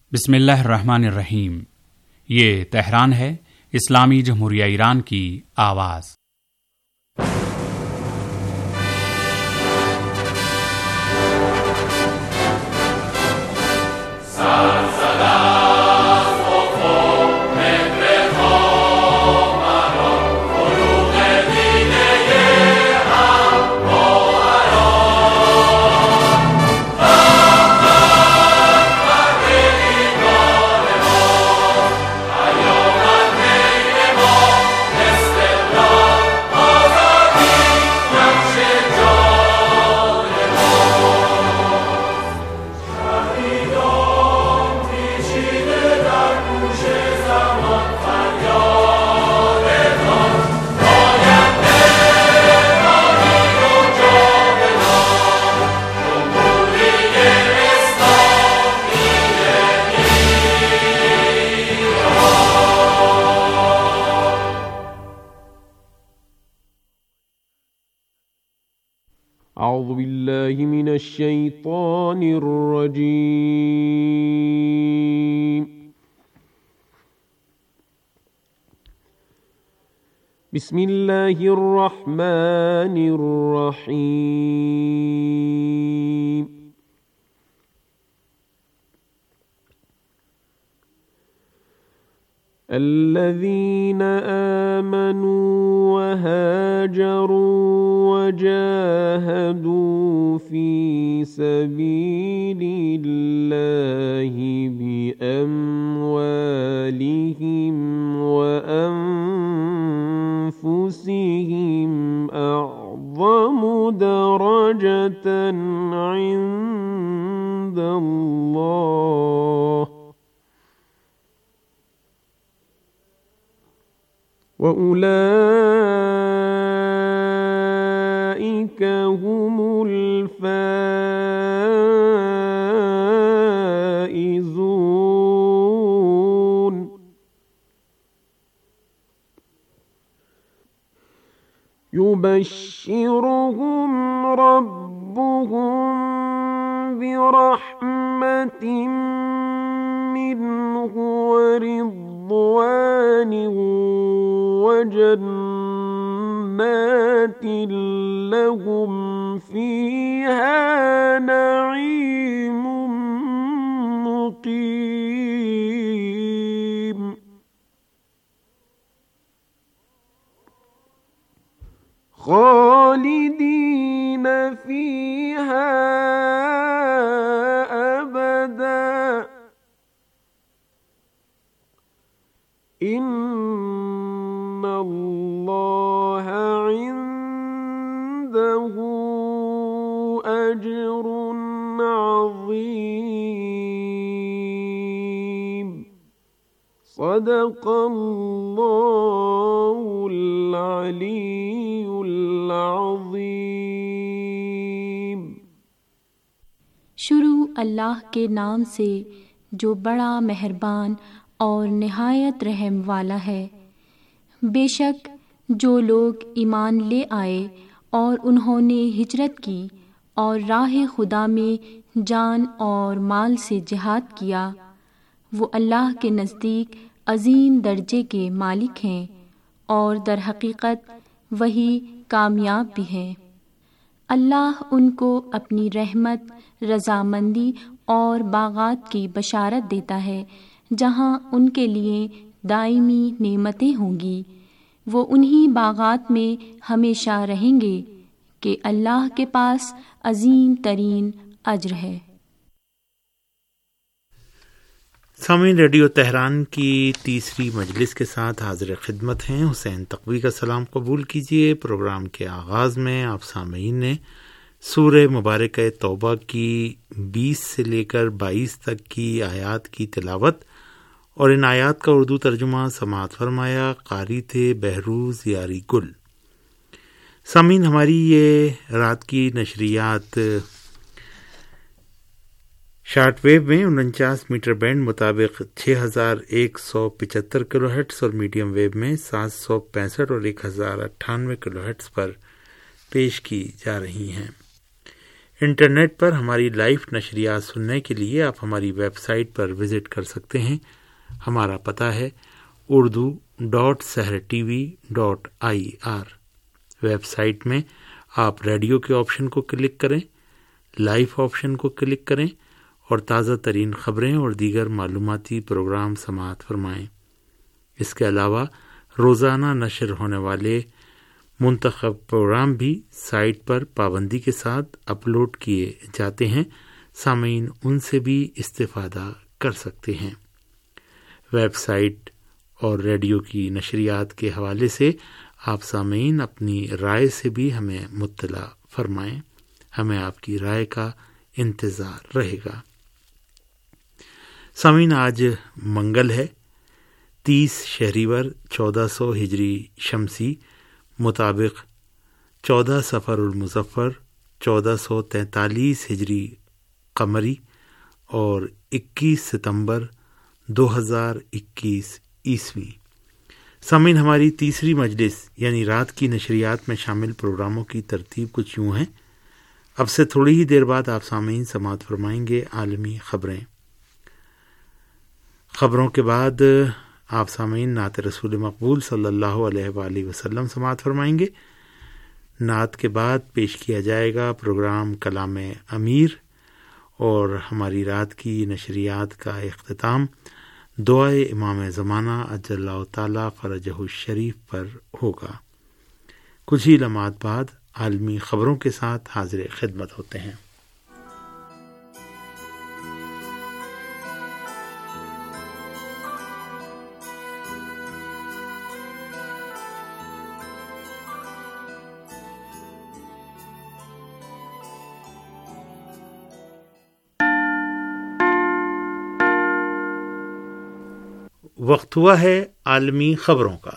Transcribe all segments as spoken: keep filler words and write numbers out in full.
بسم اللہ الرحمن الرحیم۔ یہ تہران ہے، اسلامی جمہوریہ ایران کی آواز۔ اعوذ باللہ من الشیطان الرجیم۔ بسم اللہ الرحمن الرحیم۔ الذین آمنوا وهاجروا وجاهدوا في سبيل الله بأموالهم وأنفسهم أعظم درجة عند الله وَأُولَئِكَ هُمُ الْفَائِزُونَ۔ يُبَشِّرُهُمْ رَبُّهُم بِرَحْمَةٍ مِّنْهُ وَرِضْوَانٍ وجنات لهم فيها نعيم مقيم خالدين فيها أبدا إن اللہ عنده اجر عظیم۔ صدق اللہ العلی العظیم۔ شروع اللہ کے نام سے جو بڑا مہربان اور نہایت رحم والا ہے۔ بے شک جو لوگ ایمان لے آئے اور انہوں نے ہجرت کی اور راہ خدا میں جان اور مال سے جہاد کیا، وہ اللہ کے نزدیک عظیم درجے کے مالک ہیں اور در حقیقت وہی کامیاب بھی ہیں۔ اللہ ان کو اپنی رحمت، رضامندی اور باغات کی بشارت دیتا ہے جہاں ان کے لیے دائمی نعمتیں ہوں گی۔ وہ انہی باغات میں ہمیشہ رہیں گے کہ اللہ کے پاس عظیم ترین اجر ہے۔ سامعین، ریڈیو تہران کی تیسری مجلس کے ساتھ حاضر خدمت ہیں حسین تقوی کا سلام قبول کیجیے۔ پروگرام کے آغاز میں آپ سامعین نے سورہ مبارکہ توبہ کی بیس سے لے کر بائیس تک کی آیات کی تلاوت اور ان آیات کا اردو ترجمہ سماعت فرمایا۔ قاری تھے بہروز یاری گل۔ سامعین، ہماری یہ رات کی نشریات شارٹ ویو میں انچاس میٹر بینڈ مطابق چھ ہزار ایک سو پچہتر کلو ہرٹز اور میڈیم ویو میں سات سو پینسٹھ اور ایک ہزار اٹھانوے کلو ہرٹز پر پیش کی جا رہی ہیں۔ انٹرنیٹ پر ہماری لائیو نشریات سننے کے لیے آپ ہماری ویب سائٹ پر وزٹ کر سکتے ہیں۔ ہمارا پتہ ہے Urdu dot Sahar T V dot I R. Website میں آپ ریڈیو کے آپشن کو کلک کریں، لائیو آپشن کو کلک کریں اور تازہ ترین خبریں اور دیگر معلوماتی پروگرام سماعت فرمائیں۔ اس کے علاوہ روزانہ نشر ہونے والے منتخب پروگرام بھی سائٹ پر پابندی کے ساتھ اپلوڈ کیے جاتے ہیں، سامعین ان سے بھی استفادہ کر سکتے ہیں۔ ویب سائٹ اور ریڈیو کی نشریات کے حوالے سے آپ سامعین اپنی رائے سے بھی ہمیں مطلع فرمائیں، ہمیں آپ کی رائے کا انتظار رہے گا۔ سامعین، آج منگل ہے، تیس شہریور چودہ سو ہجری شمسی مطابق چودہ صفر المظفر چودہ سو تینتالیس ہجری قمری اور اکیس ستمبر دو ہزار اکیس عیسوی۔ سامعین، ہماری تیسری مجلس یعنی رات کی نشریات میں شامل پروگراموں کی ترتیب کچھ یوں ہے۔ اب سے تھوڑی ہی دیر بعد آپ سامعین سماعت فرمائیں گے عالمی خبریں۔ خبروں کے بعد آپ سامعین نعت رسول مقبول صلی اللہ علیہ وآلہ وسلم سماعت فرمائیں گے۔ نعت کے بعد پیش کیا جائے گا پروگرام کلام امیر اور ہماری رات کی نشریات کا اختتام دعائے امام زمانہ عجل اللہ تعالی فرجہ الشریف پر ہوگا۔ کچھ ہی لمحات بعد عالمی خبروں کے ساتھ حاضر خدمت ہوتے ہیں۔ وقت ہوا ہے عالمی خبروں کا۔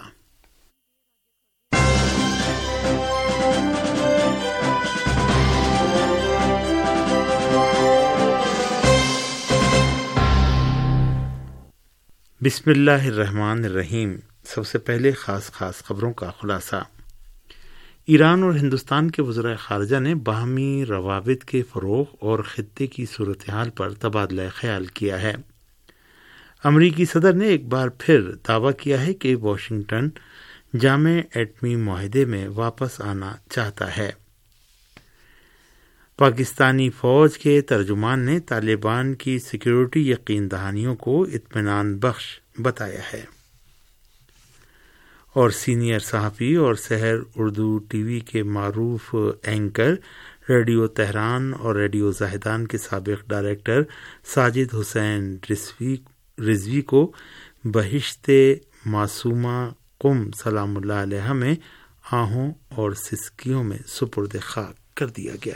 بسم اللہ الرحمن الرحیم۔ سب سے پہلے خاص خاص خبروں کا خلاصہ۔ ایران اور ہندوستان کے وزرائے خارجہ نے باہمی روابط کے فروغ اور خطے کی صورتحال پر تبادلہ خیال کیا ہے۔ امریکی صدر نے ایک بار پھر دعویٰ کیا ہے کہ واشنگٹن جامع ایٹمی معاہدے میں واپس آنا چاہتا ہے۔ پاکستانی فوج کے ترجمان نے طالبان کی سیکیورٹی یقین دہانیوں کو اطمینان بخش بتایا ہے۔ اور سینئر صحافی اور سحر اردو ٹی وی کے معروف اینکر، ریڈیو تہران اور ریڈیو زاہدان کے سابق ڈائریکٹر ساجد حسین رضوی رضوی کو بہشت معصومہ قم سلام اللہ علیہ میں آہوں اور سسکیوں میں سپرد خاک کر دیا گیا۔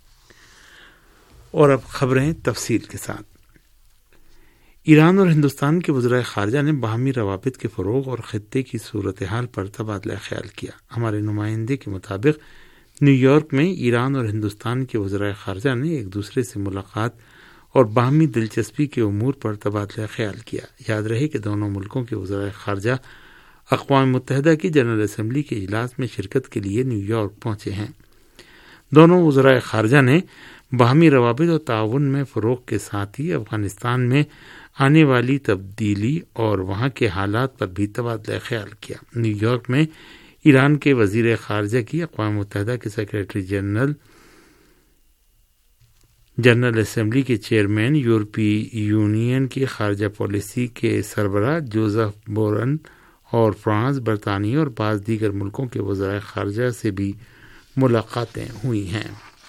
اور اب خبریں تفصیل کے ساتھ۔ ایران اور ہندوستان کے وزرائے خارجہ نے باہمی روابط کے فروغ اور خطے کی صورتحال پر تبادلہ خیال کیا۔ ہمارے نمائندے کے مطابق نیو یارک میں ایران اور ہندوستان کے وزرائے خارجہ نے ایک دوسرے سے ملاقات اور باہمی دلچسپی کے امور پر تبادلہ خیال کیا۔ یاد رہے کہ دونوں ملکوں کے وزرائے خارجہ اقوام متحدہ کی جنرل اسمبلی کے اجلاس میں شرکت کے لیے نیو یارک پہنچے ہیں۔ دونوں وزرائے خارجہ نے باہمی روابط اور تعاون میں فروغ کے ساتھ ہی افغانستان میں آنے والی تبدیلی اور وہاں کے حالات پر بھی تبادلہ خیال کیا۔ نیو یارک میں ایران کے وزیر خارجہ کی اقوام متحدہ کے سیکریٹری جنرل جنرل اسمبلی کے چیئرمین، یورپی یونین کی خارجہ پالیسی کے سربراہ جوزف بورن اور فرانس، برطانیہ اور بعض دیگر ملکوں کے وزرائے خارجہ سے بھی ملاقاتیں ہوئی ہیں۔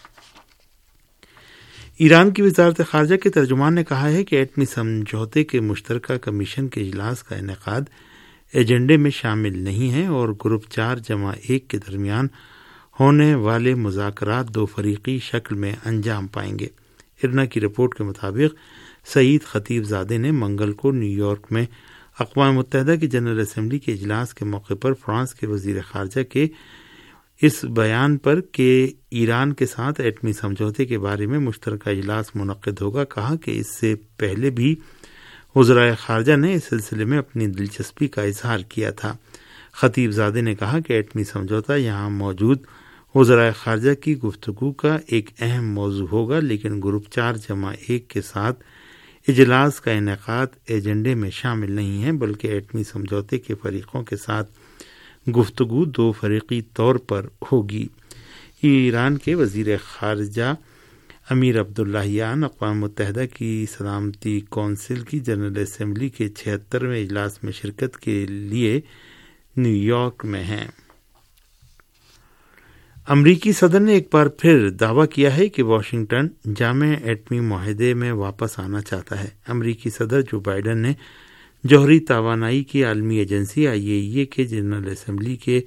ایران کی وزارت خارجہ کے ترجمان نے کہا ہے کہ ایٹمی سمجھوتے کے مشترکہ کمیشن کے اجلاس کا انعقاد ایجنڈے میں شامل نہیں ہے اور گروپ چار جمع ایک کے درمیان ہونے والے مذاکرات دو فریقی شکل میں انجام پائیں گے۔ ارنا کی رپورٹ کے مطابق سعید خطیب زادے نے منگل کو نیو یارک میں اقوام متحدہ کی جنرل اسمبلی کے اجلاس کے موقع پر فرانس کے وزیر خارجہ کے اس بیان پر کہ ایران کے ساتھ ایٹمی سمجھوتے کے بارے میں مشترکہ اجلاس منعقد ہوگا کہا کہ اس سے پہلے بھی وزرائے خارجہ نے اس سلسلے میں اپنی دلچسپی کا اظہار کیا تھا۔ خطیب زادے نے کہا کہ ایٹمی سمجھوتہ یہاں موجود وزرائے خارجہ کی گفتگو کا ایک اہم موضوع ہوگا، لیکن گروپ چار جمع ایک کے ساتھ اجلاس کا انعقاد ایجنڈے میں شامل نہیں ہے، بلکہ ایٹمی سمجھوتے کے فریقوں کے ساتھ گفتگو دو فریقی طور پر ہوگی۔ ایران کے وزیر خارجہ امیر عبداللہیان اقوام متحدہ کی سلامتی کونسل کی جنرل اسمبلی کے چھہترویں اجلاس میں شرکت کے لیے نیو یارک میں ہیں۔ امریکی صدر نے ایک بار پھر دعویٰ کیا ہے کہ واشنگٹن جامع ایٹمی معاہدے میں واپس آنا چاہتا ہے۔ امریکی صدر جو بائیڈن نے جوہری توانائی کی عالمی ایجنسی آئی اے ای اے کے جنرل اسمبلی کے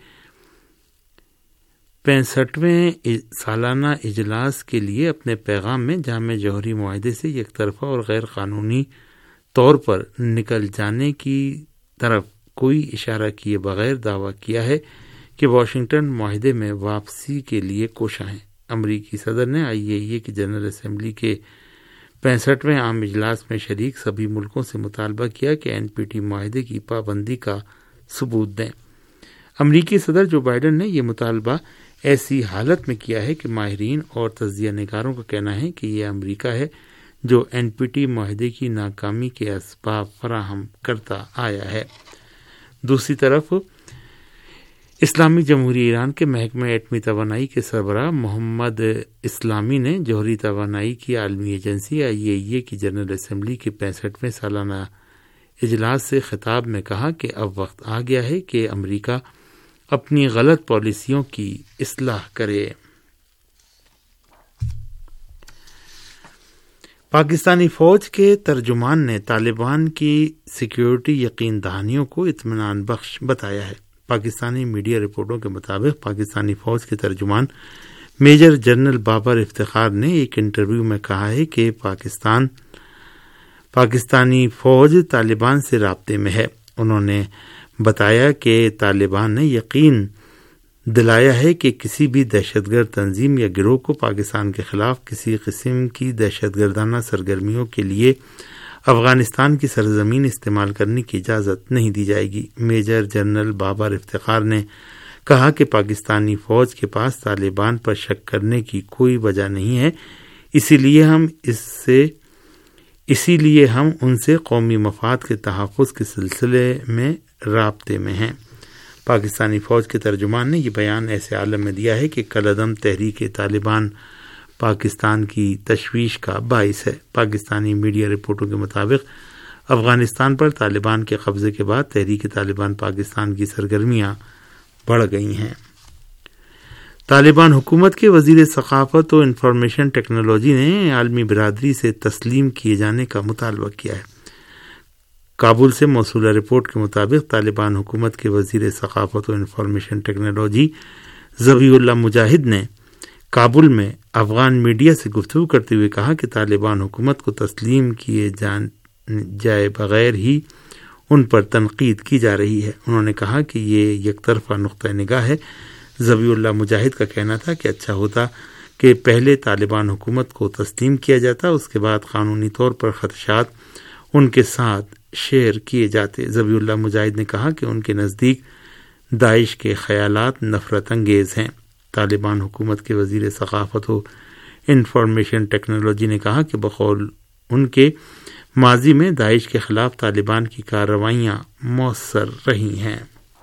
پینسٹھویں سالانہ اجلاس کے لیے اپنے پیغام میں جامع جوہری معاہدے سے یک طرفہ اور غیر قانونی طور پر نکل جانے کی طرف کوئی اشارہ کیے بغیر دعویٰ کیا ہے کہ واشنگٹن معاہدے میں واپسی کے لیے کوشاں ہے۔ امریکی صدر نے آئی اے ای اے کی جنرل اسمبلی کے پینسٹھویں عام اجلاس میں شریک سبھی ملکوں سے مطالبہ کیا کہ این پی ٹی معاہدے کی پابندی کا ثبوت دیں۔ امریکی صدر جو بائیڈن نے یہ مطالبہ ایسی حالت میں کیا ہے کہ ماہرین اور تجزیہ نگاروں کا کہنا ہے کہ یہ امریکہ ہے جو این پی ٹی معاہدے کی ناکامی کے اسباب فراہم کرتا آیا ہے۔ دوسری طرف اسلامی جمہوریہ ایران کے محکمہ ایٹمی توانائی کے سربراہ محمد اسلامی نے جوہری توانائی کی عالمی ایجنسی آئی اے ای اے کی جنرل اسمبلی کے پینسٹھویں سالانہ اجلاس سے خطاب میں کہا کہ اب وقت آ گیا ہے کہ امریکہ اپنی غلط پالیسیوں کی اصلاح کرے۔ پاکستانی فوج کے ترجمان نے طالبان کی سیکیورٹی یقین دہانیوں کو اطمینان بخش بتایا ہے۔ پاکستانی میڈیا رپورٹوں کے مطابق پاکستانی فوج کے ترجمان میجر جنرل بابر افتخار نے ایک انٹرویو میں کہا ہے کہ پاکستان پاکستانی فوج طالبان سے رابطے میں ہے۔ انہوں نے بتایا کہ طالبان نے یقین دلایا ہے کہ کسی بھی دہشت گرد تنظیم یا گروہ کو پاکستان کے خلاف کسی قسم کی دہشت گردانہ سرگرمیوں کے لیے افغانستان کی سرزمین استعمال کرنے کی اجازت نہیں دی جائے گی۔ میجر جنرل بابر افتخار نے کہا کہ پاکستانی فوج کے پاس طالبان پر شک کرنے کی کوئی وجہ نہیں ہے، اسی لیے ہم اس سے اسی لیے ہم ان سے قومی مفاد کے تحفظ کے سلسلے میں رابطے میں ہیں۔ پاکستانی فوج کے ترجمان نے یہ بیان ایسے عالم میں دیا ہے کہ کالعدم تحریک طالبان پاکستان کی تشویش کا باعث ہے۔ پاکستانی میڈیا رپورٹوں کے مطابق افغانستان پر طالبان کے قبضے کے بعد تحریک طالبان پاکستان کی سرگرمیاں بڑھ گئی ہیں۔ طالبان حکومت کے وزیر ثقافت و انفارمیشن ٹیکنالوجی نے عالمی برادری سے تسلیم کیے جانے کا مطالبہ کیا ہے۔ کابل سے موصولہ رپورٹ کے مطابق طالبان حکومت کے وزیر ثقافت و انفارمیشن ٹیکنالوجی ذبیح اللہ مجاہد نے کابل میں افغان میڈیا سے گفتگو کرتے ہوئے کہا کہ طالبان حکومت کو تسلیم کیے جان جائے بغیر ہی ان پر تنقید کی جا رہی ہے۔ انہوں نے کہا کہ یہ یک طرفہ نقطہ نگاہ ہے۔ ذبیح اللہ مجاہد کا کہنا تھا کہ اچھا ہوتا کہ پہلے طالبان حکومت کو تسلیم کیا جاتا، اس کے بعد قانونی طور پر خدشات ان کے ساتھ شیئر کیے جاتے۔ ذبیح اللہ مجاہد نے کہا کہ ان کے نزدیک داعش کے خیالات نفرت انگیز ہیں۔ طالبان حکومت کے وزیر ثقافت و انفارمیشن ٹیکنالوجی نے کہا کہ بقول ان کے ماضی میں داعش کے خلاف طالبان کی کارروائیاں مؤثر رہی ہیں۔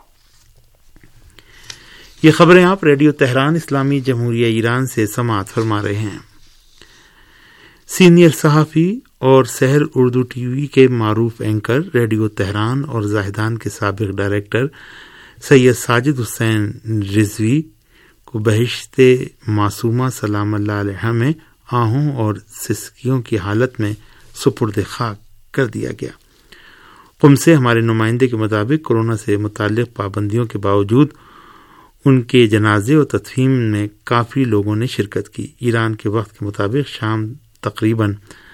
یہ خبریں آپ ریڈیو تہران اسلامی جمہوریہ ایران سے سماعت فرما رہے ہیں۔ سینئر صحافی اور سحر اردو ٹی وی کے معروف اینکر، ریڈیو تہران اور زاہدان کے سابق ڈائریکٹر سید ساجد حسین رضوی کو بہشت معصومہ سلام اللہ علیہ میں آہوں اور سسکیوں کی حالت میں سپرد خاک کر دیا گیا۔ قم سے ہمارے نمائندے کے مطابق کورونا سے متعلق پابندیوں کے باوجود ان کے جنازے اور تدفین میں کافی لوگوں نے شرکت کی۔ ایران کے وقت کے مطابق شام تقریباً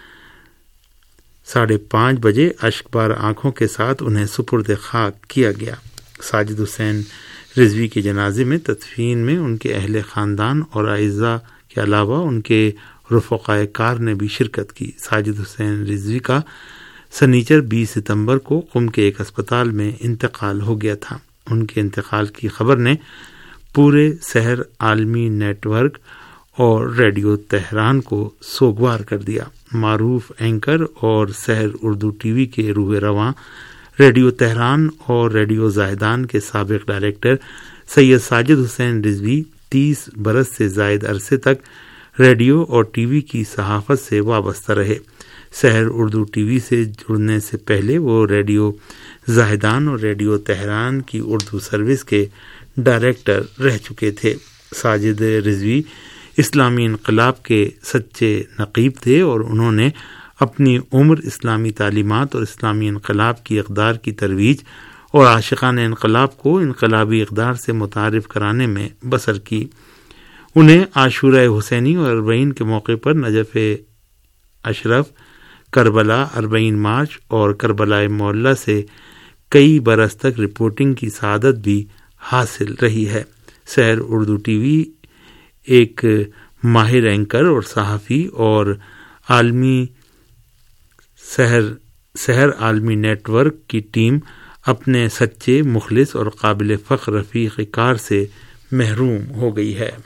ساڑھے پانچ بجے اشک بار آنکھوں کے ساتھ انہیں سپرد خاک کیا گیا۔ ساجد حسین رضوی کے جنازے میں تدفین میں ان کے اہل خاندان اور اعزاء کے علاوہ ان کے رفقائے کار نے بھی شرکت کی۔ ساجد حسین رضوی کا سنیچر بیس ستمبر کو قم کے ایک ہسپتال میں انتقال ہو گیا تھا۔ ان کے انتقال کی خبر نے پورے سحر عالمی نیٹ ورک اور ریڈیو تہران کو سوگوار کر دیا۔ معروف اینکر اور سحر اردو ٹی وی کے روح رواں ریڈیو تہران اور ریڈیو زاہدان کے سابق ڈائریکٹر سید ساجد حسین رضوی تیس برس سے زائد عرصے تک ریڈیو اور ٹی وی کی صحافت سے وابستہ رہے۔ سحر اردو ٹی وی سے جڑنے سے پہلے وہ ریڈیو زاہدان اور ریڈیو تہران کی اردو سروس کے ڈائریکٹر رہ چکے تھے۔ ساجد رضوی اسلامی انقلاب کے سچے نقیب تھے اور انہوں نے اپنی عمر اسلامی تعلیمات اور اسلامی انقلاب کی اقدار کی ترویج اور عاشقان انقلاب کو انقلابی اقدار سے متعارف کرانے میں بسر کی۔ انہیں عاشورہ حسینی اور اربعین کے موقع پر Najaf Ashraf, Karbala, Arbaeen march اور کربلا معلی سے کئی برس تک رپورٹنگ کی سعادت بھی حاصل رہی ہے۔ سحر اردو ٹی وی ایک ماہر اینکر اور صحافی اور عالمی سحر سحر عالمی نیٹ ورک کی ٹیم اپنے سچے، مخلص اور قابل فخر رفیق کار سے محروم ہو گئی ہے۔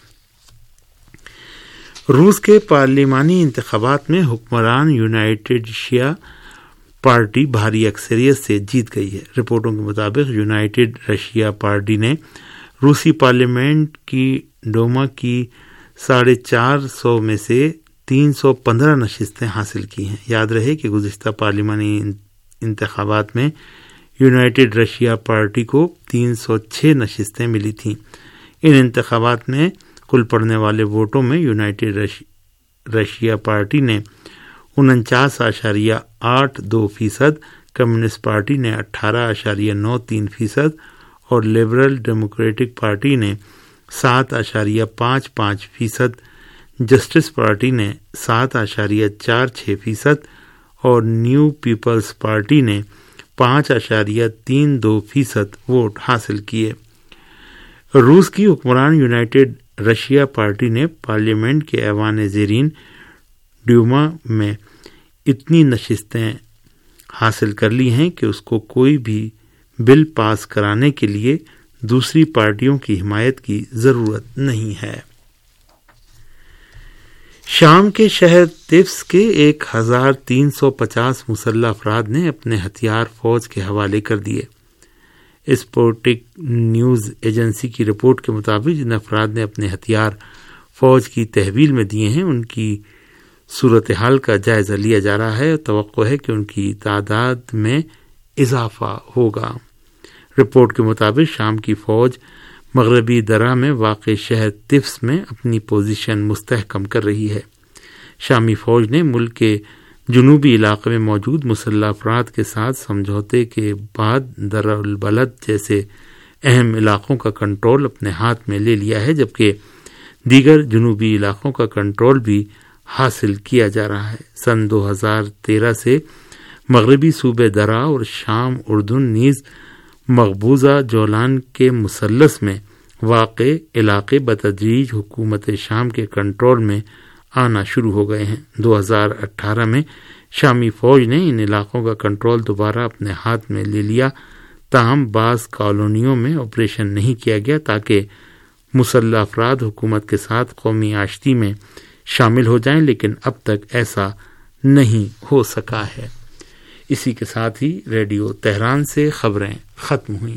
روس کے پارلیمانی انتخابات میں حکمران یونائیٹڈ شیعہ پارٹی بھاری اکثریت سے جیت گئی ہے۔ رپورٹوں کے مطابق یونائیٹڈ رشیا پارٹی نے روسی پارلیمنٹ کی ڈوما کی ساڑھے چار سو میں سے تین سو پندرہ نشستیں حاصل کی ہیں۔ یاد رہے کہ گزشتہ پارلیمانی انتخابات میں یونائیٹڈ رشیا پارٹی کو تین سو چھ نشستیں ملی تھیں۔ ان انتخابات میں کل پڑنے والے ووٹوں میں یونائیٹڈ رش... رشیا پارٹی نے انچاس اشاریہ آٹھ دو فیصد، کمیونسٹ پارٹی نے اٹھارہ اشاریہ نو تین فیصد اور لبرل ڈیموکریٹک پارٹی نے سات اشاریہ پانچ پانچ فیصد، جسٹس پارٹی نے سات اشاریہ چار چھ فیصد اور نیو پیپلز پارٹی نے پانچ اشاریہ تین دو فیصد ووٹ حاصل کیے۔ روس کی حکمران یونائیٹڈ رشیا پارٹی نے پارلیمنٹ کے ایوان زیرین ڈیوما میں اتنی نشستیں حاصل کر لی ہیں کہ اس کو کوئی بھی بل پاس کرانے کے لیے دوسری پارٹیوں کی حمایت کی ضرورت نہیں ہے۔ شام کے شہر طفس کے ایک ہزار تین سو پچاس مسلح افراد نے اپنے ہتھیار فوج کے حوالے کر دیے۔ اسپوٹک نیوز ایجنسی کی رپورٹ کے مطابق جن افراد نے اپنے ہتھیار فوج کی تحویل میں دیے ہیں ان کی صورتحال کا جائزہ لیا جا رہا ہے اور توقع ہے کہ ان کی تعداد میں اضافہ ہوگا۔ رپورٹ کے مطابق شام کی فوج مغربی درہ میں واقع شہر طفس میں اپنی پوزیشن مستحکم کر رہی ہے۔ شامی فوج نے ملک کے جنوبی علاقے میں موجود مسلح افراد کے ساتھ سمجھوتے کے بعد درہ البلد جیسے اہم علاقوں کا کنٹرول اپنے ہاتھ میں لے لیا ہے، جبکہ دیگر جنوبی علاقوں کا کنٹرول بھی حاصل کیا جا رہا ہے۔ سن دو ہزار تیرہ سے مغربی صوبے درہ اور شام اردن نیز مقبوضہ جولان کے مثلث میں واقع علاقے بتدریج حکومت شام کے کنٹرول میں آنا شروع ہو گئے ہیں۔ دو ہزار اٹھارہ میں شامی فوج نے ان علاقوں کا کنٹرول دوبارہ اپنے ہاتھ میں لے لیا، تاہم بعض کالونیوں میں آپریشن نہیں کیا گیا تاکہ مسلح افراد حکومت کے ساتھ قومی آشتی میں شامل ہو جائیں، لیکن اب تک ایسا نہیں ہو سکا ہے۔ اسی کے ساتھ ہی ریڈیو تہران سے خبریں ختم ہوئیں۔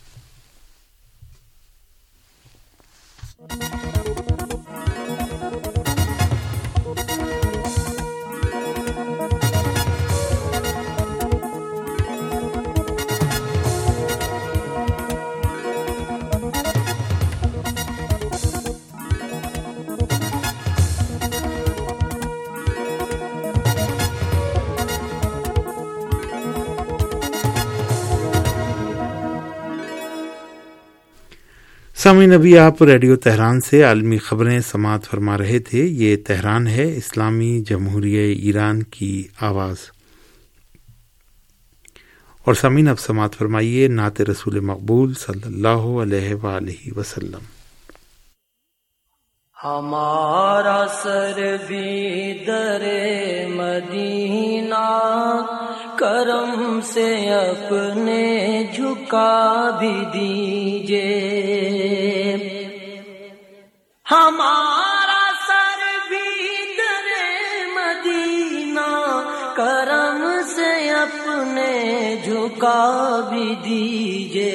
سامعین، ابھی آپ ریڈیو تہران سے عالمی خبریں سماعت فرما رہے تھے۔ یہ تہران ہے، اسلامی جمہوریہ ایران کی آواز۔ اور سامعین، اب سماعت فرمائیے نعت رسول مقبول صلی اللہ علیہ وآلہ وسلم۔ ہمارا سر بھی در مدینہ کرم سے اپنے جھکا بھی دیجئے، ہمارا سر بھی در مدینہ کرم سے اپنے جھکا بھی دیجئے،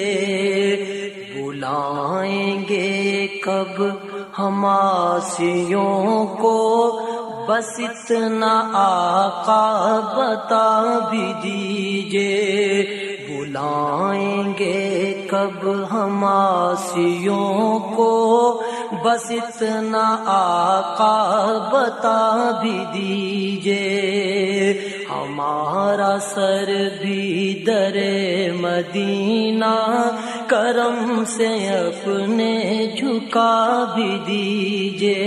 بلائیں گے کب ہم آسیوں کو، بس اتنا آقا بتا بھی دیجئے، بلائیں گے کب ہم آسیوں کو، بس اتنا آقا بتا بھی دیجئے، ہمارا سر بھی در مدینہ کرم سے اپنے جھکا بھی دیجئے۔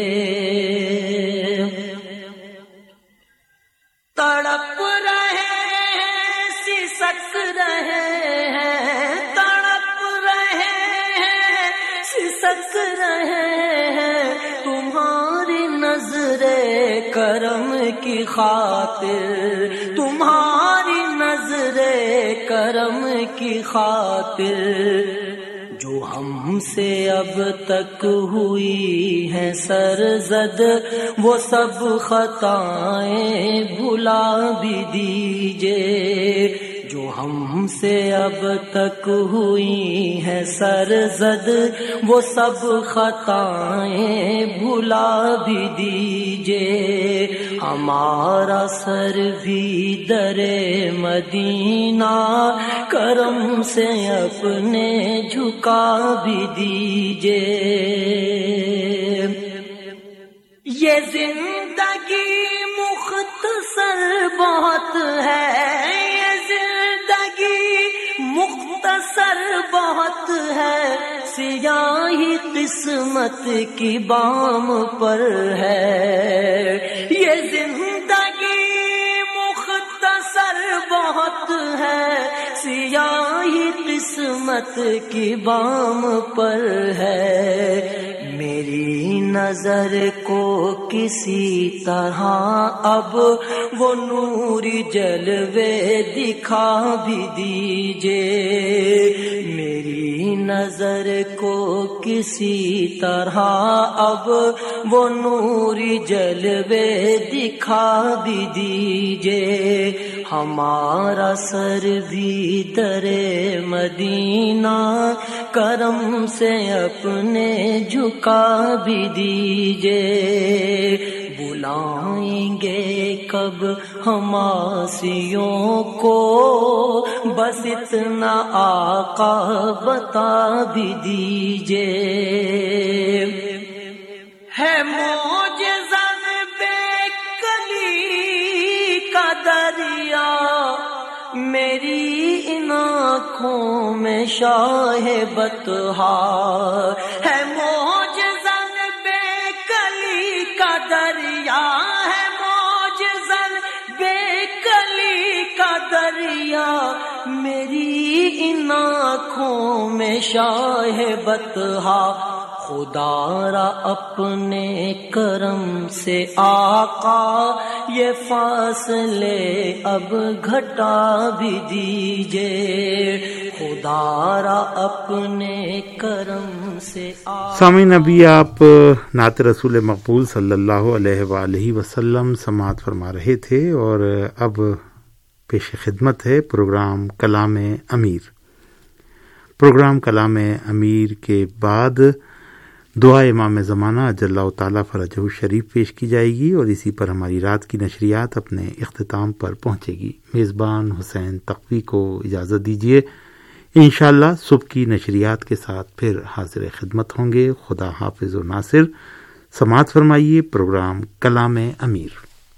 تڑپ رہے ہیں سسک رہے ہیں، تڑپ رہے ہیں سسک رہے ہیں، تمہاری نظر کرم کی خاطر، تمہاری نظر کرم کی خاطر، جو ہم سے اب تک ہوئی ہیں سرزد، وہ سب خطائیں بھلا بھی دیجئے، جو ہم سے اب تک ہوئی ہیں سرزد، وہ سب خطائیں بھلا بھی دیجئے، ہمارا سر بھی در مدینہ کرم سے اپنے جھکا بھی دیجئے۔ یہ زندگی مختصر بہت ہے، یہ زندگی مختصر بہت ہے، سیاہی قسمت کی بام پر ہے، یہ زندگی مختصر بہت ہے، سیاہی قسمت کی بام پر ہے، میری نظر کو کسی طرح اب وہ نوری جلوے دکھا بھی دیجئے، میری نظر کو کسی طرح اب وہ نوری جلوے دکھا بھی دیجئے، ہمارا سر بھی در مدینہ کرم سے اپنے جھکا بھی دیجئے، بلائیں گے کب ہم آسیوں کو، بس اتنا آقا بتا بھی دیجئے، ہے معجزہ بے کلی کا دریا، میری ان آنکھوں میں شاہ بطحا، ہے معجزہ بے کلی کا دریا، ہے معجزہ بے کلی کا دریا، میری ان آنکھوں میں شاہ بطحا، خدا را اپنے کرم سے آقا یہ فاصلے اب گھٹا بھی دیجئے، خدا را اپنے کرم سے آقا۔ سامعین، ابھی آپ نعت رسول مقبول صلی اللہ علیہ وآلہ وسلم سماعت فرما رہے تھے، اور اب پیش خدمت ہے پروگرام کلام امیر۔ پروگرام کلام امیر کے بعد دعا امام زمانہ اجل اللہ تعالیٰ فرجہ شریف پیش کی جائے گی، اور اسی پر ہماری رات کی نشریات اپنے اختتام پر پہنچے گی۔ میزبان حسین تقوی کو اجازت دیجیے، انشاءاللہ صبح کی نشریات کے ساتھ پھر حاضر خدمت ہوں گے۔ خدا حافظ و ناصر۔ سماعت فرمائیے پروگرام کلام امیر۔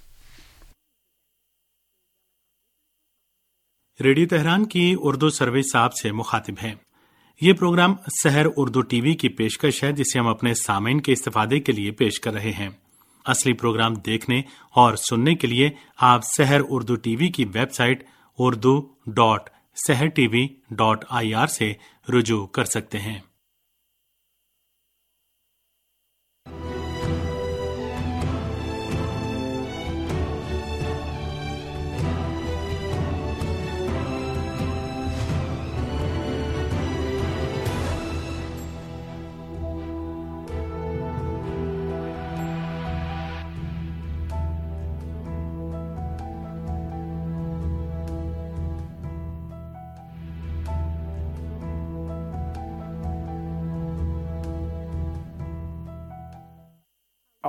ریڈیو تہران کی اردو سروس آپ سے مخاطب ہیں۔ یہ program Sahar Urdu T V کی پیشکش ہے، جسے ہم اپنے سامعین کے استفادے کے لیے پیش کر رہے ہیں۔ اصلی پروگرام دیکھنے اور سننے کے لیے آپ سحر اردو ٹی وی کی website Urdu dot Sahar T V dot I R سے رجوع کر سکتے ہیں۔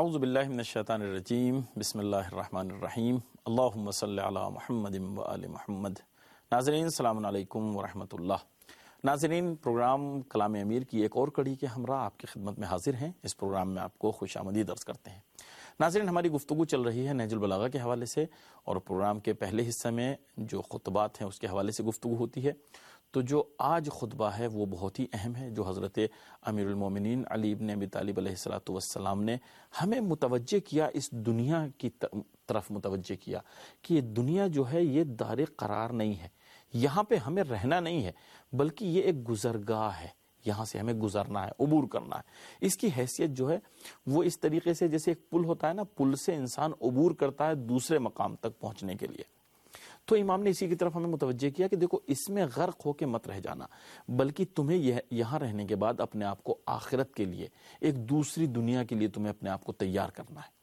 اعوذ باللہ من الشیطان الرجیم، بسم اللہ الرحمن الرحیم، اللہم صلی علی محمد و آل محمد۔ ناظرین السلام علیکم ورحمۃ اللہ۔ ناظرین، پروگرام کلام امیر کی ایک اور کڑی کے ہمراہ آپ کی خدمت میں حاضر ہیں۔ اس پروگرام میں آپ کو خوش آمدید عرض کرتے ہیں۔ ناظرین، ہماری گفتگو چل رہی ہے نہج البلاغہ کے حوالے سے، اور پروگرام کے پہلے حصے میں جو خطبات ہیں اس کے حوالے سے گفتگو ہوتی ہے۔ تو جو آج خطبہ ہے وہ بہت ہی اہم ہے، جو حضرت امیر المومنین علی ابن ابی طالب علیہ الصلوۃ والسلام نے ہمیں متوجہ کیا، اس دنیا کی طرف متوجہ کیا کہ یہ دنیا جو ہے یہ دار قرار نہیں ہے، یہاں پہ ہمیں رہنا نہیں ہے، بلکہ یہ ایک گزرگاہ ہے، یہاں سے ہمیں گزرنا ہے، عبور کرنا ہے۔ اس کی حیثیت جو ہے وہ اس طریقے سے جیسے ایک پل ہوتا ہے نا، پل سے انسان عبور کرتا ہے دوسرے مقام تک پہنچنے کے لیے۔ تو امام نے اسی کی طرف ہمیں متوجہ کیا کہ دیکھو، اس میں غرق ہو کے مت رہ جانا، بلکہ تمہیں یہاں رہنے کے بعد اپنے آپ کو آخرت کے لیے، ایک دوسری دنیا کے لیے تمہیں اپنے آپ کو تیار کرنا ہے،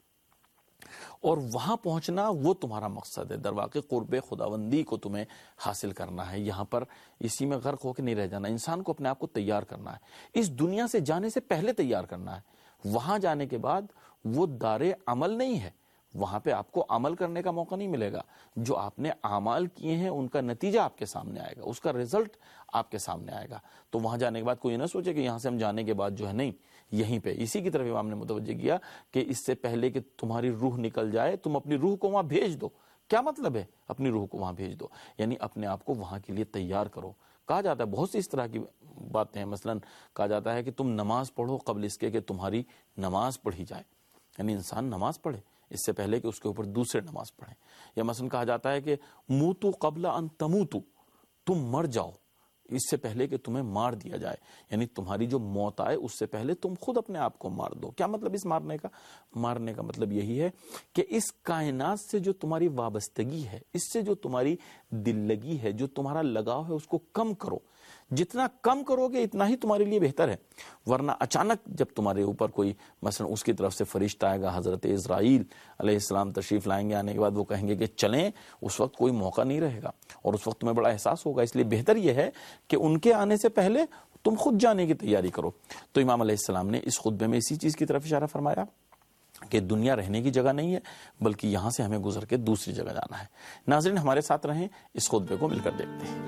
اور وہاں پہنچنا وہ تمہارا مقصد ہے۔ در واقع قرب خداوندی کو تمہیں حاصل کرنا ہے، یہاں پر اسی میں غرق ہو کے نہیں رہ جانا، انسان کو اپنے آپ کو تیار کرنا ہے، اس دنیا سے جانے سے پہلے تیار کرنا ہے۔ وہاں جانے کے بعد وہ دار عمل نہیں ہے، وہاں پہ آپ کو عمل کرنے کا موقع نہیں ملے گا، جو آپ نے اعمال کیے ہیں ان کا نتیجہ آپ کے سامنے آئے گا، اس کا رزلٹ آپ کے سامنے آئے گا۔ تو وہاں جانے کے بعد کوئی نہ سوچے کہ یہاں سے ہم جانے کے بعد جو ہے نہیں، یہیں پہ اسی کی طرف امام نے متوجہ کیا کہ اس سے پہلے کہ تمہاری روح نکل جائے تم اپنی روح کو وہاں بھیج دو۔ کیا مطلب ہے اپنی روح کو وہاں بھیج دو؟ یعنی اپنے آپ کو وہاں کے لیے تیار کرو۔ کہا جاتا ہے بہت سی اس طرح کی باتیں ہیں، مثلا کہا جاتا ہے کہ تم نماز پڑھو قبل اس کے کہ تمہاری نماز پڑھی جائے، یعنی انسان نماز پڑھے اس سے پہلے کہ اس کے اوپر دوسرے نماز پڑھیں۔ یا مثلا کہا جاتا ہے کہ موتو قبل ان تموتو، تم مر جاؤ اس سے پہلے کہ تمہیں مار دیا جائے، یعنی تمہاری جو موت آئے اس سے پہلے تم خود اپنے آپ کو مار دو۔ کیا مطلب اس مارنے کا؟ مارنے کا مطلب یہی ہے کہ اس کائنات سے جو تمہاری وابستگی ہے، اس سے جو تمہاری دل لگی ہے، جو تمہارا لگاؤ ہے، اس کو کم کرو۔ جتنا کم کرو گے اتنا ہی تمہارے لیے بہتر ہے، ورنہ اچانک جب تمہارے اوپر کوئی مثلا اس کی طرف سے فرشتہ آئے گا، حضرت اسرائیل علیہ السلام تشریف لائیں گے، آنے کے بعد وہ کہیں گے کہ چلیں، اس وقت کوئی موقع نہیں رہے گا اور اس وقت تمہیں بڑا احساس ہوگا۔ اس لیے بہتر یہ ہے کہ ان کے آنے سے پہلے تم خود جانے کی تیاری کرو۔ تو امام علیہ السلام نے اس خطبے میں اسی چیز کی طرف اشارہ فرمایا کہ دنیا رہنے کی جگہ نہیں ہے، بلکہ یہاں سے ہمیں گزر کے دوسری جگہ جانا ہے۔ ناظرین ہمارے ساتھ رہیں، اس خطبے کو مل کر دیکھتے ہیں۔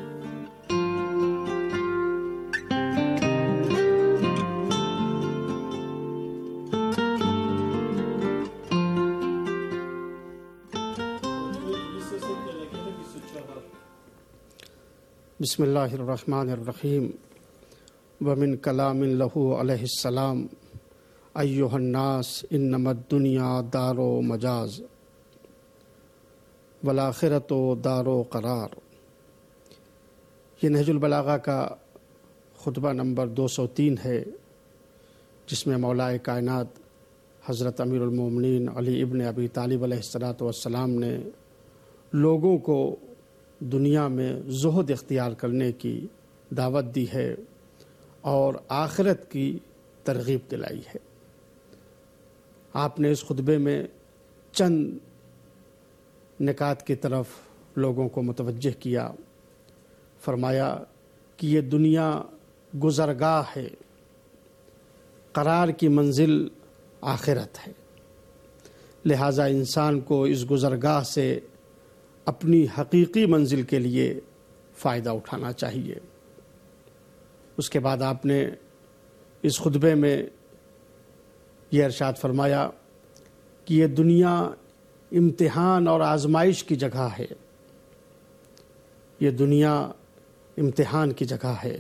بسم اللہ الرحمن الرحیم۔ ومن کلام لہ علیہ السلام ایھا الناس انما الدنیا دار و مجاز والآخرۃ دار و قرار۔ یہ نہج البلاغہ کا خطبہ نمبر دو سو تین ہے، جس میں مولائے کائنات حضرت امیر المومنین علی ابن ابی طالب علیہ الصلوۃ والسلام نے لوگوں کو دنیا میں زہد اختیار کرنے کی دعوت دی ہے اور آخرت کی ترغیب دلائی ہے۔ آپ نے اس خطبے میں چند نکات کی طرف لوگوں کو متوجہ کیا۔ فرمایا کہ یہ دنیا گزرگاہ ہے، قرار کی منزل آخرت ہے، لہٰذا انسان کو اس گزرگاہ سے اپنی حقیقی منزل کے لیے فائدہ اٹھانا چاہیے۔ اس کے بعد آپ نے اس خطبے میں یہ ارشاد فرمایا کہ یہ دنیا امتحان اور آزمائش کی جگہ ہے، یہ دنیا امتحان کی جگہ ہے،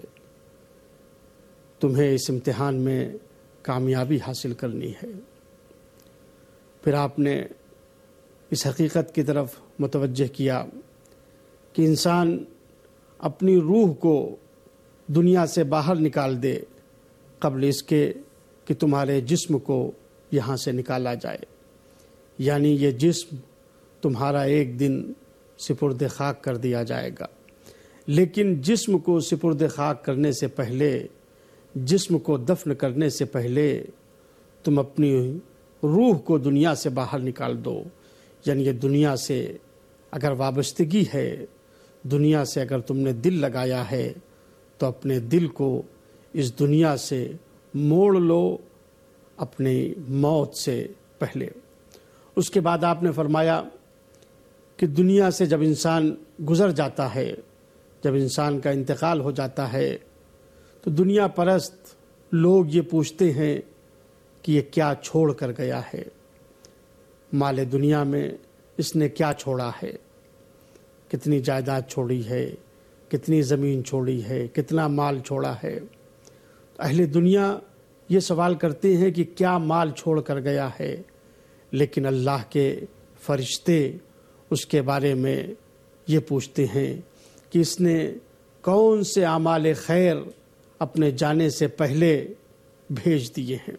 تمہیں اس امتحان میں کامیابی حاصل کرنی ہے۔ پھر آپ نے اس حقیقت کی طرف متوجہ کیا کہ انسان اپنی روح کو دنیا سے باہر نکال دے قبل اس کے کہ تمہارے جسم کو یہاں سے نکالا جائے، یعنی یہ جسم تمہارا ایک دن سپرد خاک کر دیا جائے گا، لیکن جسم کو سپرد خاک کرنے سے پہلے، جسم کو دفن کرنے سے پہلے تم اپنی روح کو دنیا سے باہر نکال دو۔ یعنی یہ دنیا سے اگر وابستگی ہے، دنیا سے اگر تم نے دل لگایا ہے، تو اپنے دل کو اس دنیا سے موڑ لو، اپنی موت سے پہلے۔ اس کے بعد آپ نے فرمایا کہ دنیا سے جب انسان گزر جاتا ہے، جب انسان کا انتقال ہو جاتا ہے، تو دنیا پرست لوگ یہ پوچھتے ہیں کہ یہ کیا چھوڑ کر گیا ہے، مال دنیا میں اس نے کیا چھوڑا ہے، کتنی جائیداد چھوڑی ہے، کتنی زمین چھوڑی ہے، کتنا مال چھوڑا ہے۔ اہل دنیا یہ سوال کرتے ہیں کہ کیا مال چھوڑ کر گیا ہے، لیکن اللہ کے فرشتے اس کے بارے میں یہ پوچھتے ہیں کہ اس نے کون سے اعمال خیر اپنے جانے سے پہلے بھیج دیے ہیں۔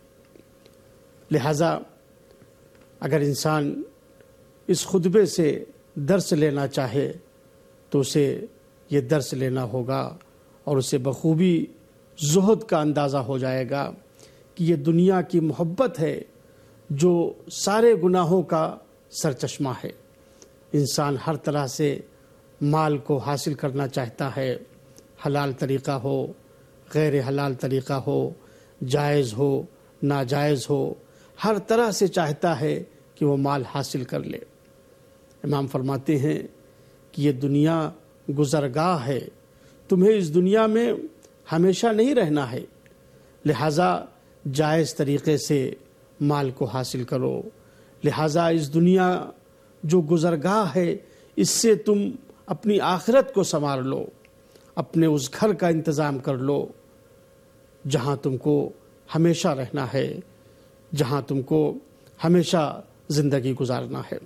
لہذا اگر انسان اس خطبے سے درس لینا چاہے تو اسے یہ درس لینا ہوگا، اور اسے بخوبی زہد کا اندازہ ہو جائے گا کہ یہ دنیا کی محبت ہے جو سارے گناہوں کا سرچشمہ ہے۔ انسان ہر طرح سے مال کو حاصل کرنا چاہتا ہے، حلال طریقہ ہو، غیر حلال طریقہ ہو، جائز ہو، ناجائز ہو، ہر طرح سے چاہتا ہے کہ وہ مال حاصل کر لے۔ امام فرماتے ہیں کہ یہ دنیا گزرگاہ ہے، تمہیں اس دنیا میں ہمیشہ نہیں رہنا ہے، لہٰذا جائز طریقے سے مال کو حاصل کرو۔ لہٰذا اس دنیا جو گزرگاہ ہے اس سے تم اپنی آخرت کو سنوار لو، اپنے اس گھر کا انتظام کر لو جہاں تم کو ہمیشہ رہنا ہے، جہاں تم کو ہمیشہ زندگی گزارنا ہے۔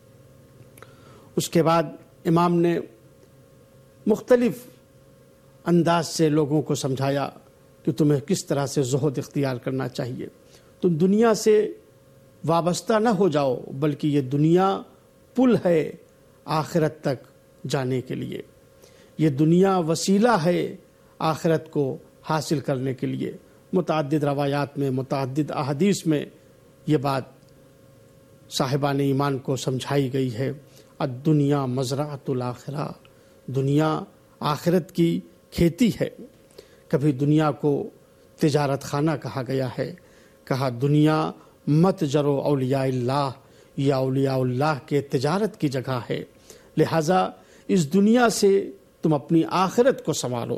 اس کے بعد امام نے مختلف انداز سے لوگوں کو سمجھایا کہ تمہیں کس طرح سے زہد اختیار کرنا چاہیے۔ تم دنیا سے وابستہ نہ ہو جاؤ، بلکہ یہ دنیا پل ہے آخرت تک جانے کے لیے، یہ دنیا وسیلہ ہے آخرت کو حاصل کرنے کے لیے۔ متعدد روایات میں، متعدد احادیث میں یہ بات صاحبان ایمان کو سمجھائی گئی ہے۔ الدنیا مزرعۃ الآخرہ، دنیا آخرت کی کھیتی ہے۔ کبھی دنیا کو تجارت خانہ کہا گیا ہے، کہا دنیا مت جرو اولیاء اللہ، یا اولیاء اللہ کے تجارت کی جگہ ہے، لہٰذا اس دنیا سے تم اپنی آخرت کو سنوارو۔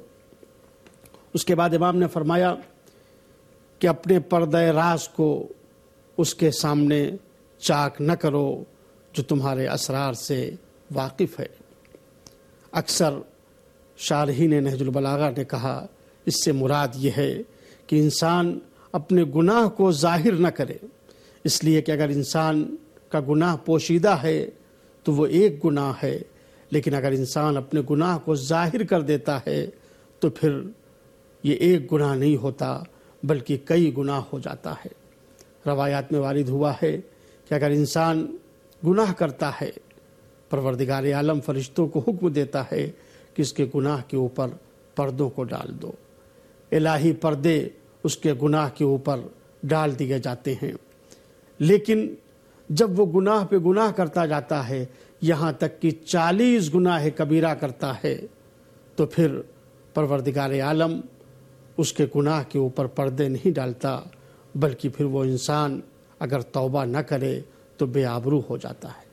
اس کے بعد امام نے فرمایا کہ اپنے پردہ راز کو اس کے سامنے چاک نہ کرو جو تمہارے اسرار سے واقف ہے۔ اکثر شارحین نہج البلاغہ نے کہا اس سے مراد یہ ہے کہ انسان اپنے گناہ کو ظاہر نہ کرے، اس لیے کہ اگر انسان کا گناہ پوشیدہ ہے تو وہ ایک گناہ ہے، لیکن اگر انسان اپنے گناہ کو ظاہر کر دیتا ہے تو پھر یہ ایک گناہ نہیں ہوتا بلکہ کئی گناہ ہو جاتا ہے۔ روایات میں وارد ہوا ہے کہ اگر انسان گناہ کرتا ہے، پروردگار عالم فرشتوں کو حکم دیتا ہے کہ اس کے گناہ کے اوپر پردوں کو ڈال دو، الہی پردے اس کے گناہ کے اوپر ڈال دیے جاتے ہیں۔ لیکن جب وہ گناہ پہ گناہ کرتا جاتا ہے، یہاں تک کہ چالیس گناہ کبیرہ کرتا ہے، تو پھر پروردگار عالم اس کے گناہ کے اوپر پردے نہیں ڈالتا، بلکہ پھر وہ انسان اگر توبہ نہ کرے تو بے آبرو ہو جاتا ہے۔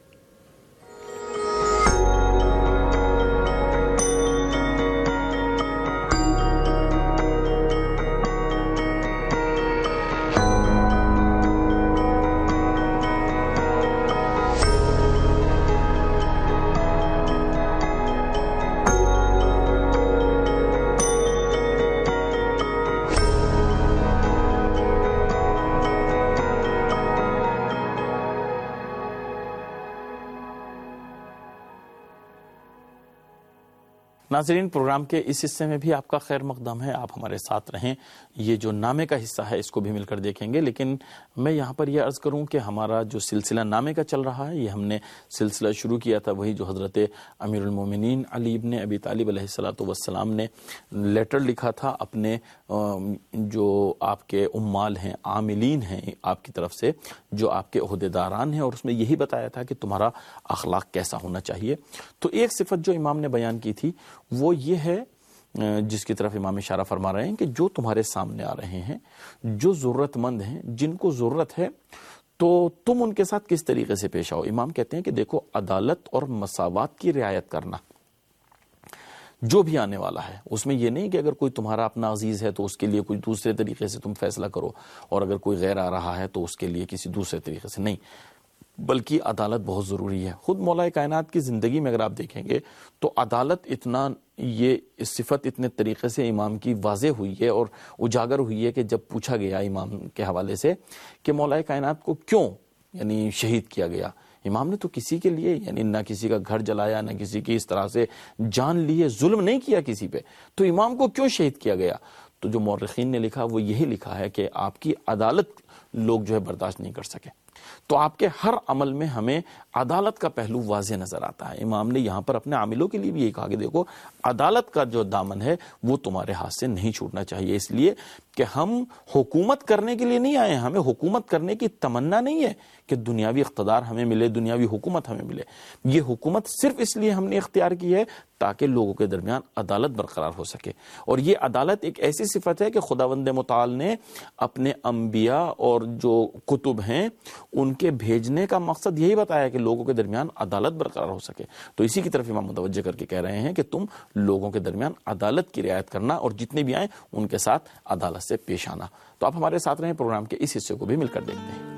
ناظرین، پروگرام کے اس حصے میں بھی آپ کا خیر مقدم ہے، آپ ہمارے ساتھ رہیں۔ یہ جو نامے کا حصہ ہے اس کو بھی مل کر دیکھیں گے، لیکن میں یہاں پر یہ عرض کروں کہ ہمارا جو سلسلہ نامے کا چل رہا ہے، یہ ہم نے سلسلہ شروع کیا تھا وہی جو حضرت امیر المومنین علی ابن ابی طالب علیہ الصلوۃ والسلام نے لیٹر لکھا تھا اپنے جو آپ کے عمال ہیں، عاملین ہیں آپ کی طرف سے، جو آپ کے عہدیداران ہیں، اور اس میں یہی بتایا تھا کہ تمہارا اخلاق کیسا ہونا چاہیے۔ تو ایک صفت جو امام نے بیان کی تھی وہ یہ ہے، جس کی طرف امام اشارہ فرما رہے ہیں، کہ جو تمہارے سامنے آ رہے ہیں، جو ضرورت مند ہیں، جن کو ضرورت ہے، تو تم ان کے ساتھ کس طریقے سے پیش آؤ. امام کہتے ہیں کہ دیکھو عدالت اور مساوات کی رعایت کرنا جو بھی آنے والا ہے اس میں یہ نہیں کہ اگر کوئی تمہارا اپنا عزیز ہے تو اس کے لیے کوئی دوسرے طریقے سے تم فیصلہ کرو, اور اگر کوئی غیر آ رہا ہے تو اس کے لیے کسی دوسرے طریقے سے نہیں, بلکہ عدالت بہت ضروری ہے. خود مولا کائنات کی زندگی میں اگر آپ دیکھیں گے تو عدالت اتنا, یہ صفت اتنے طریقے سے امام کی واضح ہوئی ہے اور اجاگر ہوئی ہے کہ جب پوچھا گیا امام کے حوالے سے کہ مولا کائنات کو کیوں یعنی شہید کیا گیا, امام نے تو کسی کے لیے یعنی نہ کسی کا گھر جلایا, نہ کسی کی اس طرح سے جان لیے, ظلم نہیں کیا کسی پہ, تو امام کو کیوں شہید کیا گیا؟ تو جو مورخین نے لکھا وہ یہی لکھا ہے کہ آپ کی عدالت لوگ جو ہے برداشت نہیں کر سکے. تو آپ کے ہر عمل میں ہمیں عدالت کا پہلو واضح نظر آتا ہے. امام نے یہاں پر اپنے عاملوں کے لیے بھی یہ کہا کہ دیکھو عدالت کا جو دامن ہے وہ تمہارے ہاتھ سے نہیں چھوٹنا چاہیے, اس لیے کہ ہم حکومت کرنے کے لیے نہیں آئے ہیں, ہمیں حکومت کرنے کی تمنا نہیں ہے کہ دنیاوی اقتدار ہمیں ملے, دنیاوی حکومت ہمیں ملے. یہ حکومت صرف اس لیے ہم نے اختیار کی ہے تاکہ لوگوں کے درمیان عدالت برقرار ہو سکے. اور یہ عدالت ایک ایسی صفت ہے کہ خداوند متعال نے اپنے انبیاء اور جو کتب ہیں ان کے بھیجنے کا مقصد یہی بتایا کہ لوگوں کے درمیان عدالت برقرار ہو سکے. تو اسی کی طرف امام متوجہ کر کے کہہ رہے ہیں کہ تم لوگوں کے درمیان عدالت کی رعایت کرنا اور جتنے بھی آئیں ان کے ساتھ عدالت سے پیش آنا. تو آپ ہمارے ساتھ رہیں, پروگرام کے اس حصے کو بھی مل کر دیکھتے ہیں.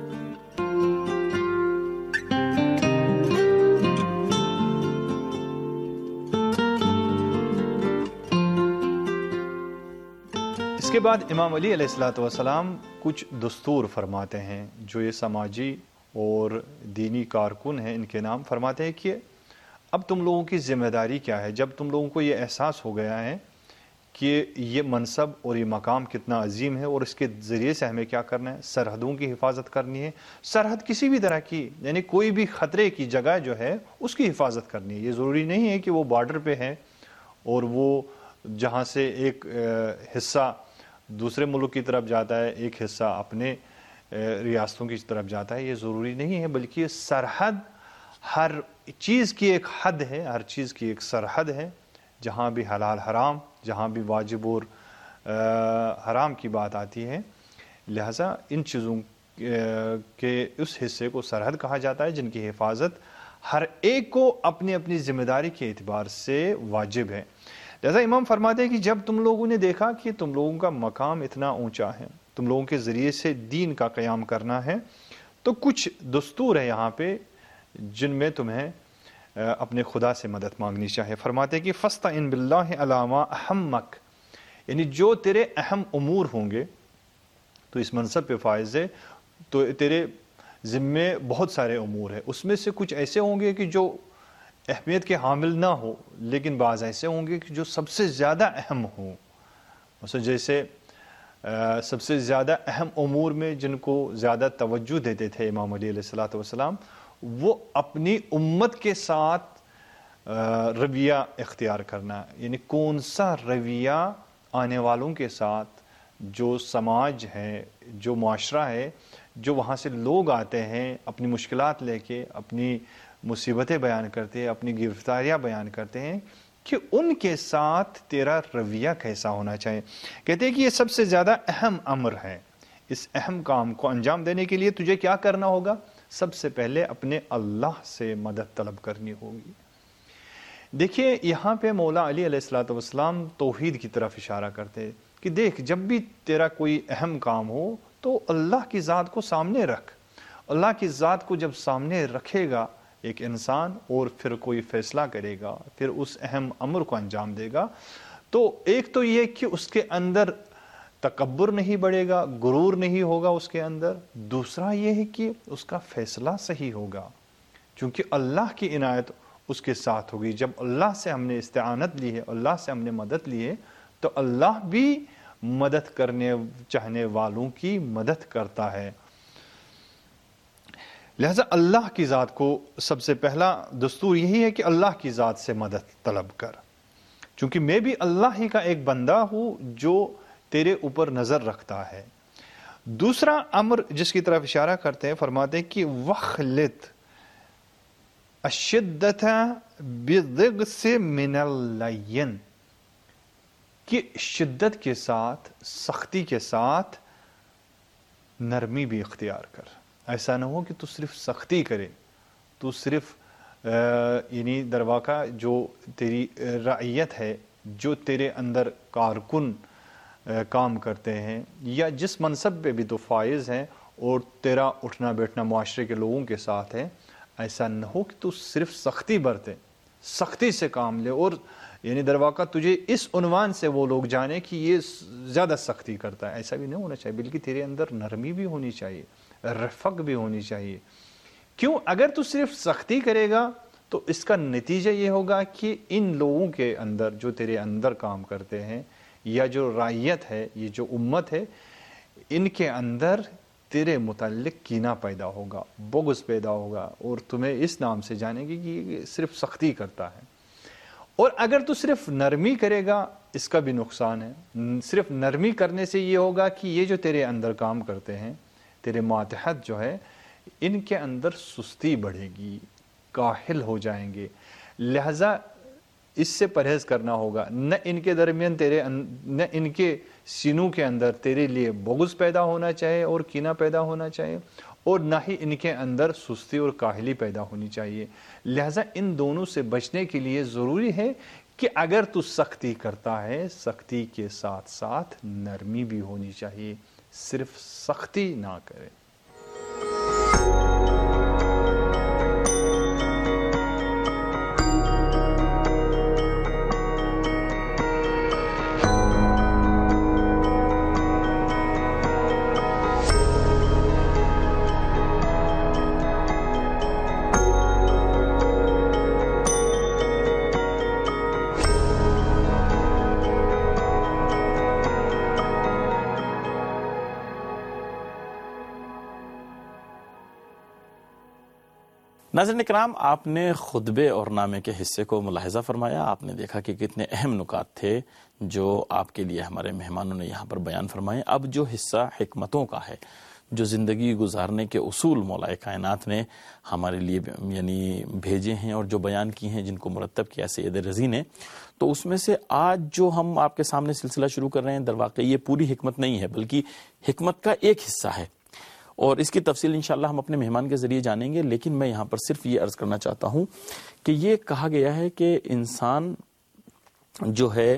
اس کے بعد امام علی علیہ الصلوۃ والسلام کچھ دستور فرماتے ہیں جو یہ سماجی اور دینی کارکن ہیں ان کے نام. فرماتے ہیں کہ اب تم لوگوں کی ذمہ داری کیا ہے. جب تم لوگوں کو یہ احساس ہو گیا ہے کہ یہ منصب اور یہ مقام کتنا عظیم ہے اور اس کے ذریعے سے ہمیں کیا کرنا ہے, سرحدوں کی حفاظت کرنی ہے. سرحد کسی بھی طرح کی یعنی کوئی بھی خطرے کی جگہ جو ہے اس کی حفاظت کرنی ہے. یہ ضروری نہیں ہے کہ وہ بارڈر پہ ہے اور وہ جہاں سے ایک حصہ دوسرے ملک کی طرف جاتا ہے, ایک حصہ اپنے ریاستوں کی طرف جاتا ہے. یہ ضروری نہیں ہے, بلکہ سرحد ہر چیز کی ایک حد ہے, ہر چیز کی ایک سرحد ہے. جہاں بھی حلال حرام, جہاں بھی واجب اور حرام کی بات آتی ہے, لہذا ان چیزوں کے اس حصے کو سرحد کہا جاتا ہے جن کی حفاظت ہر ایک کو اپنی اپنی ذمہ داری کے اعتبار سے واجب ہے. لہذا امام فرماتے ہیں کہ جب تم لوگوں نے دیکھا کہ تم لوگوں کا مقام اتنا اونچا ہے, تم لوگوں کے ذریعے سے دین کا قیام کرنا ہے, تو کچھ دستور ہے یہاں پہ جن میں تمہیں اپنے خدا سے مدد مانگنی چاہیے. فرماتے ہیں کہ فاستعن باللہ علی ما اہمک, یعنی جو تیرے اہم امور ہوں گے, تو اس منصب پہ فائز ہے تو تیرے ذمے بہت سارے امور ہیں, اس میں سے کچھ ایسے ہوں گے کہ جو اہمیت کے حامل نہ ہو, لیکن بعض ایسے ہوں گے کہ جو سب سے زیادہ اہم ہوں. مثلا جیسے سب سے زیادہ اہم امور میں جن کو زیادہ توجہ دیتے تھے امام علی علیہ الصلوۃ والسلام, وہ اپنی امت کے ساتھ رویہ اختیار کرنا, یعنی کون سا رویہ آنے والوں کے ساتھ, جو سماج ہے, جو معاشرہ ہے, جو وہاں سے لوگ آتے ہیں اپنی مشکلات لے کے, اپنی مصیبتیں بیان کرتے ہیں, اپنی گرفتاریاں بیان کرتے ہیں, کہ ان کے ساتھ تیرا رویہ کیسا ہونا چاہیے. کہتے ہیں کہ یہ سب سے زیادہ اہم امر ہے. اس اہم کام کو انجام دینے کے لیے تجھے کیا کرنا ہوگا؟ سب سے پہلے اپنے اللہ سے مدد طلب کرنی ہوگی. دیکھیے یہاں پہ مولا علی علیہ الصلوۃ والسلام توحید کی طرف اشارہ کرتے ہیں کہ دیکھ, جب بھی تیرا کوئی اہم کام ہو تو اللہ کی ذات کو سامنے رکھ. اللہ کی ذات کو جب سامنے رکھے گا ایک انسان اور پھر کوئی فیصلہ کرے گا, پھر اس اہم امر کو انجام دے گا, تو ایک تو یہ کہ اس کے اندر تکبر نہیں بڑھے گا, غرور نہیں ہوگا اس کے اندر. دوسرا یہ ہے کہ اس کا فیصلہ صحیح ہوگا, چونکہ اللہ کی عنایت اس کے ساتھ ہوگی. جب اللہ سے ہم نے استعانت لی ہے, اللہ سے ہم نے مدد لی ہے, تو اللہ بھی مدد کرنے چاہنے والوں کی مدد کرتا ہے. لہذا اللہ کی ذات کو سب سے پہلا دستور یہی ہے کہ اللہ کی ذات سے مدد طلب کر, چونکہ میں بھی اللہ ہی کا ایک بندہ ہوں جو تیرے اوپر نظر رکھتا ہے. دوسرا امر جس کی طرف اشارہ کرتے ہیں, فرماتے ہیں کہ وخلط الشدۃ بالضغص من اللین, کہ شدت کے ساتھ, سختی کے ساتھ نرمی بھی اختیار کر. ایسا نہ ہو کہ تو صرف سختی کرے، تو صرف یعنی در واقع جو تیری رعیت ہے، جو تیرے اندر کارکن کام کرتے ہیں یا جس منصب پہ بھی تو فائز ہیں اور تیرا اٹھنا بیٹھنا معاشرے کے لوگوں کے ساتھ ہے، ایسا نہ ہو کہ تو صرف سختی برتے، سختی سے کام لے، اور یعنی در واقع تجھے اس عنوان سے وہ لوگ جانے کہ یہ زیادہ سختی کرتا ہے. ایسا بھی نہیں ہونا چاہیے، بلکہ تیرے اندر نرمی بھی ہونی چاہیے، رفق بھی ہونی چاہیے. کیوں؟ اگر تو صرف سختی کرے گا تو اس کا نتیجہ یہ ہوگا کہ ان لوگوں کے اندر جو تیرے اندر کام کرتے ہیں یا جو رعیت ہے، یہ جو امت ہے، ان کے اندر تیرے متعلق کینہ پیدا ہوگا، بغض پیدا ہوگا، اور تمہیں اس نام سے جانیں گے کہ یہ صرف سختی کرتا ہے. اور اگر تو صرف نرمی کرے گا، اس کا بھی نقصان ہے. صرف نرمی کرنے سے یہ ہوگا کہ یہ جو تیرے اندر کام کرتے ہیں، تیرے ماتحت جو ہے، ان کے اندر سستی بڑھے گی، کاہل ہو جائیں گے. لہذا اس سے پرہیز کرنا ہوگا. نہ ان کے درمیان تیرے نہ ان کے سینوں کے اندر تیرے لیے بغض پیدا ہونا چاہیے اور کینہ پیدا ہونا چاہیے، اور نہ ہی ان کے اندر سستی اور کاہلی پیدا ہونی چاہیے. لہذا ان دونوں سے بچنے کے لیے ضروری ہے کہ اگر تو سختی کرتا ہے، سختی کے ساتھ ساتھ نرمی بھی ہونی چاہیے، صرف سختی نہ کرے. ناظرین کرام، آپ نے خطبے اور نامے کے حصے کو ملاحظہ فرمایا. آپ نے دیکھا کہ کتنے اہم نکات تھے جو آپ کے لیے ہمارے مہمانوں نے یہاں پر بیان فرمائے. اب جو حصہ حکمتوں کا ہے، جو زندگی گزارنے کے اصول مولا کائنات نے ہمارے لیے یعنی بھیجے ہیں اور جو بیان کی ہیں، جن کو مرتب کیا سید رضی نے، تو اس میں سے آج جو ہم آپ کے سامنے سلسلہ شروع کر رہے ہیں، در واقع یہ پوری حکمت نہیں ہے، بلکہ حکمت کا ایک حصہ ہے، اور اس کی تفصیل انشاءاللہ ہم اپنے مہمان کے ذریعے جانیں گے. لیکن میں یہاں پر صرف یہ عرض کرنا چاہتا ہوں کہ یہ کہا گیا ہے کہ انسان جو ہے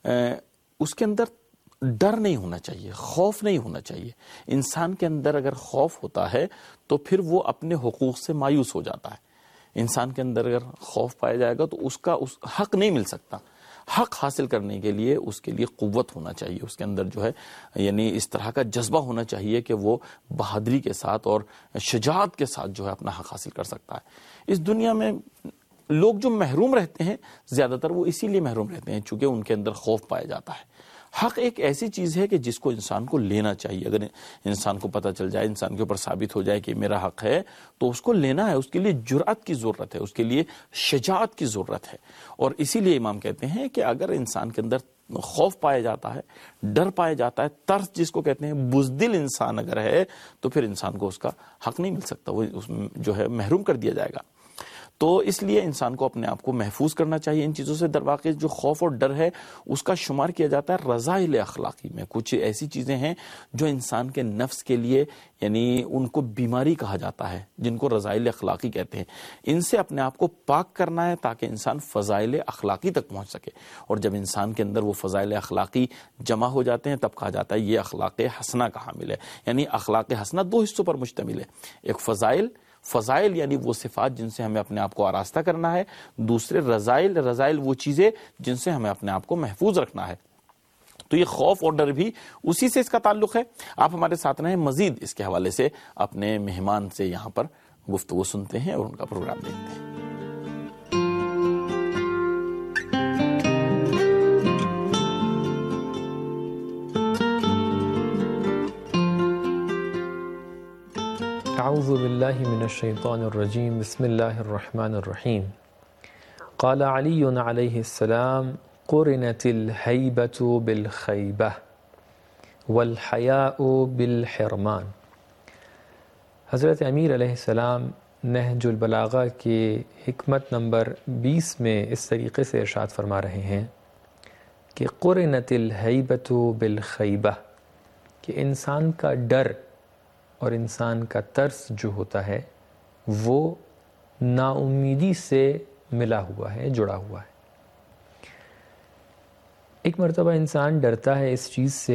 اس کے اندر ڈر نہیں ہونا چاہیے، خوف نہیں ہونا چاہیے. انسان کے اندر اگر خوف ہوتا ہے تو پھر وہ اپنے حقوق سے مایوس ہو جاتا ہے. انسان کے اندر اگر خوف پایا جائے گا تو اس کا اس حق نہیں مل سکتا. حق حاصل کرنے کے لیے اس کے لیے قوت ہونا چاہیے، اس کے اندر جو ہے یعنی اس طرح کا جذبہ ہونا چاہیے کہ وہ بہادری کے ساتھ اور شجاعت کے ساتھ جو ہے اپنا حق حاصل کر سکتا ہے. اس دنیا میں لوگ جو محروم رہتے ہیں، زیادہ تر وہ اسی لیے محروم رہتے ہیں چونکہ ان کے اندر خوف پایا جاتا ہے. حق ایک ایسی چیز ہے کہ جس کو انسان کو لینا چاہیے. اگر انسان کو پتہ چل جائے، انسان کے اوپر ثابت ہو جائے کہ میرا حق ہے، تو اس کو لینا ہے. اس کے لیے جرأت کی ضرورت ہے، اس کے لیے شجاعت کی ضرورت ہے. اور اسی لیے امام کہتے ہیں کہ اگر انسان کے اندر خوف پایا جاتا ہے، ڈر پایا جاتا ہے، ترس جس کو کہتے ہیں، بزدل انسان اگر ہے، تو پھر انسان کو اس کا حق نہیں مل سکتا، وہ جو ہے محروم کر دیا جائے گا. تو اس لیے انسان کو اپنے آپ کو محفوظ کرنا چاہیے ان چیزوں سے. در واقع جو خوف اور ڈر ہے اس کا شمار کیا جاتا ہے رذائل اخلاقی میں. کچھ ایسی چیزیں ہیں جو انسان کے نفس کے لیے یعنی ان کو بیماری کہا جاتا ہے، جن کو رذائل اخلاقی کہتے ہیں. ان سے اپنے آپ کو پاک کرنا ہے تاکہ انسان فضائل اخلاقی تک پہنچ سکے. اور جب انسان کے اندر وہ فضائل اخلاقی جمع ہو جاتے ہیں تب کہا جاتا ہے یہ اخلاق حسنہ کا حامل ہے. یعنی اخلاق حسنہ دو حصوں پر مشتمل ہے، ایک فضائل فضائل یعنی وہ صفات جن سے ہمیں اپنے آپ کو آراستہ کرنا ہے، دوسرے رذائل رذائل وہ چیزیں جن سے ہمیں اپنے آپ کو محفوظ رکھنا ہے. تو یہ خوف اور ڈر بھی اسی سے اس کا تعلق ہے. آپ ہمارے ساتھ رہیں، مزید اس کے حوالے سے اپنے مہمان سے یہاں پر گفتگو سنتے ہیں اور ان کا پروگرام دیکھتے ہیں. اعوذ باللہ من الشیطان الرجیم بسم اللہ الرحمن الرحیم. قال علی علیہ السلام قرنت الہیبۃ بالخیبہ والحیاء بالحرمان. حضرت امیر علیہ السلام نہج البلاغہ کے حکمت نمبر بیس میں اس طریقے سے ارشاد فرما رہے ہیں کہ قرنت الہیبۃ بالخیبہ، کہ انسان کا ڈر اور انسان کا ترس جو ہوتا ہے وہ نا امیدی سے ملا ہوا ہے، جڑا ہوا ہے۔ ایک مرتبہ انسان ڈرتا ہے اس چیز سے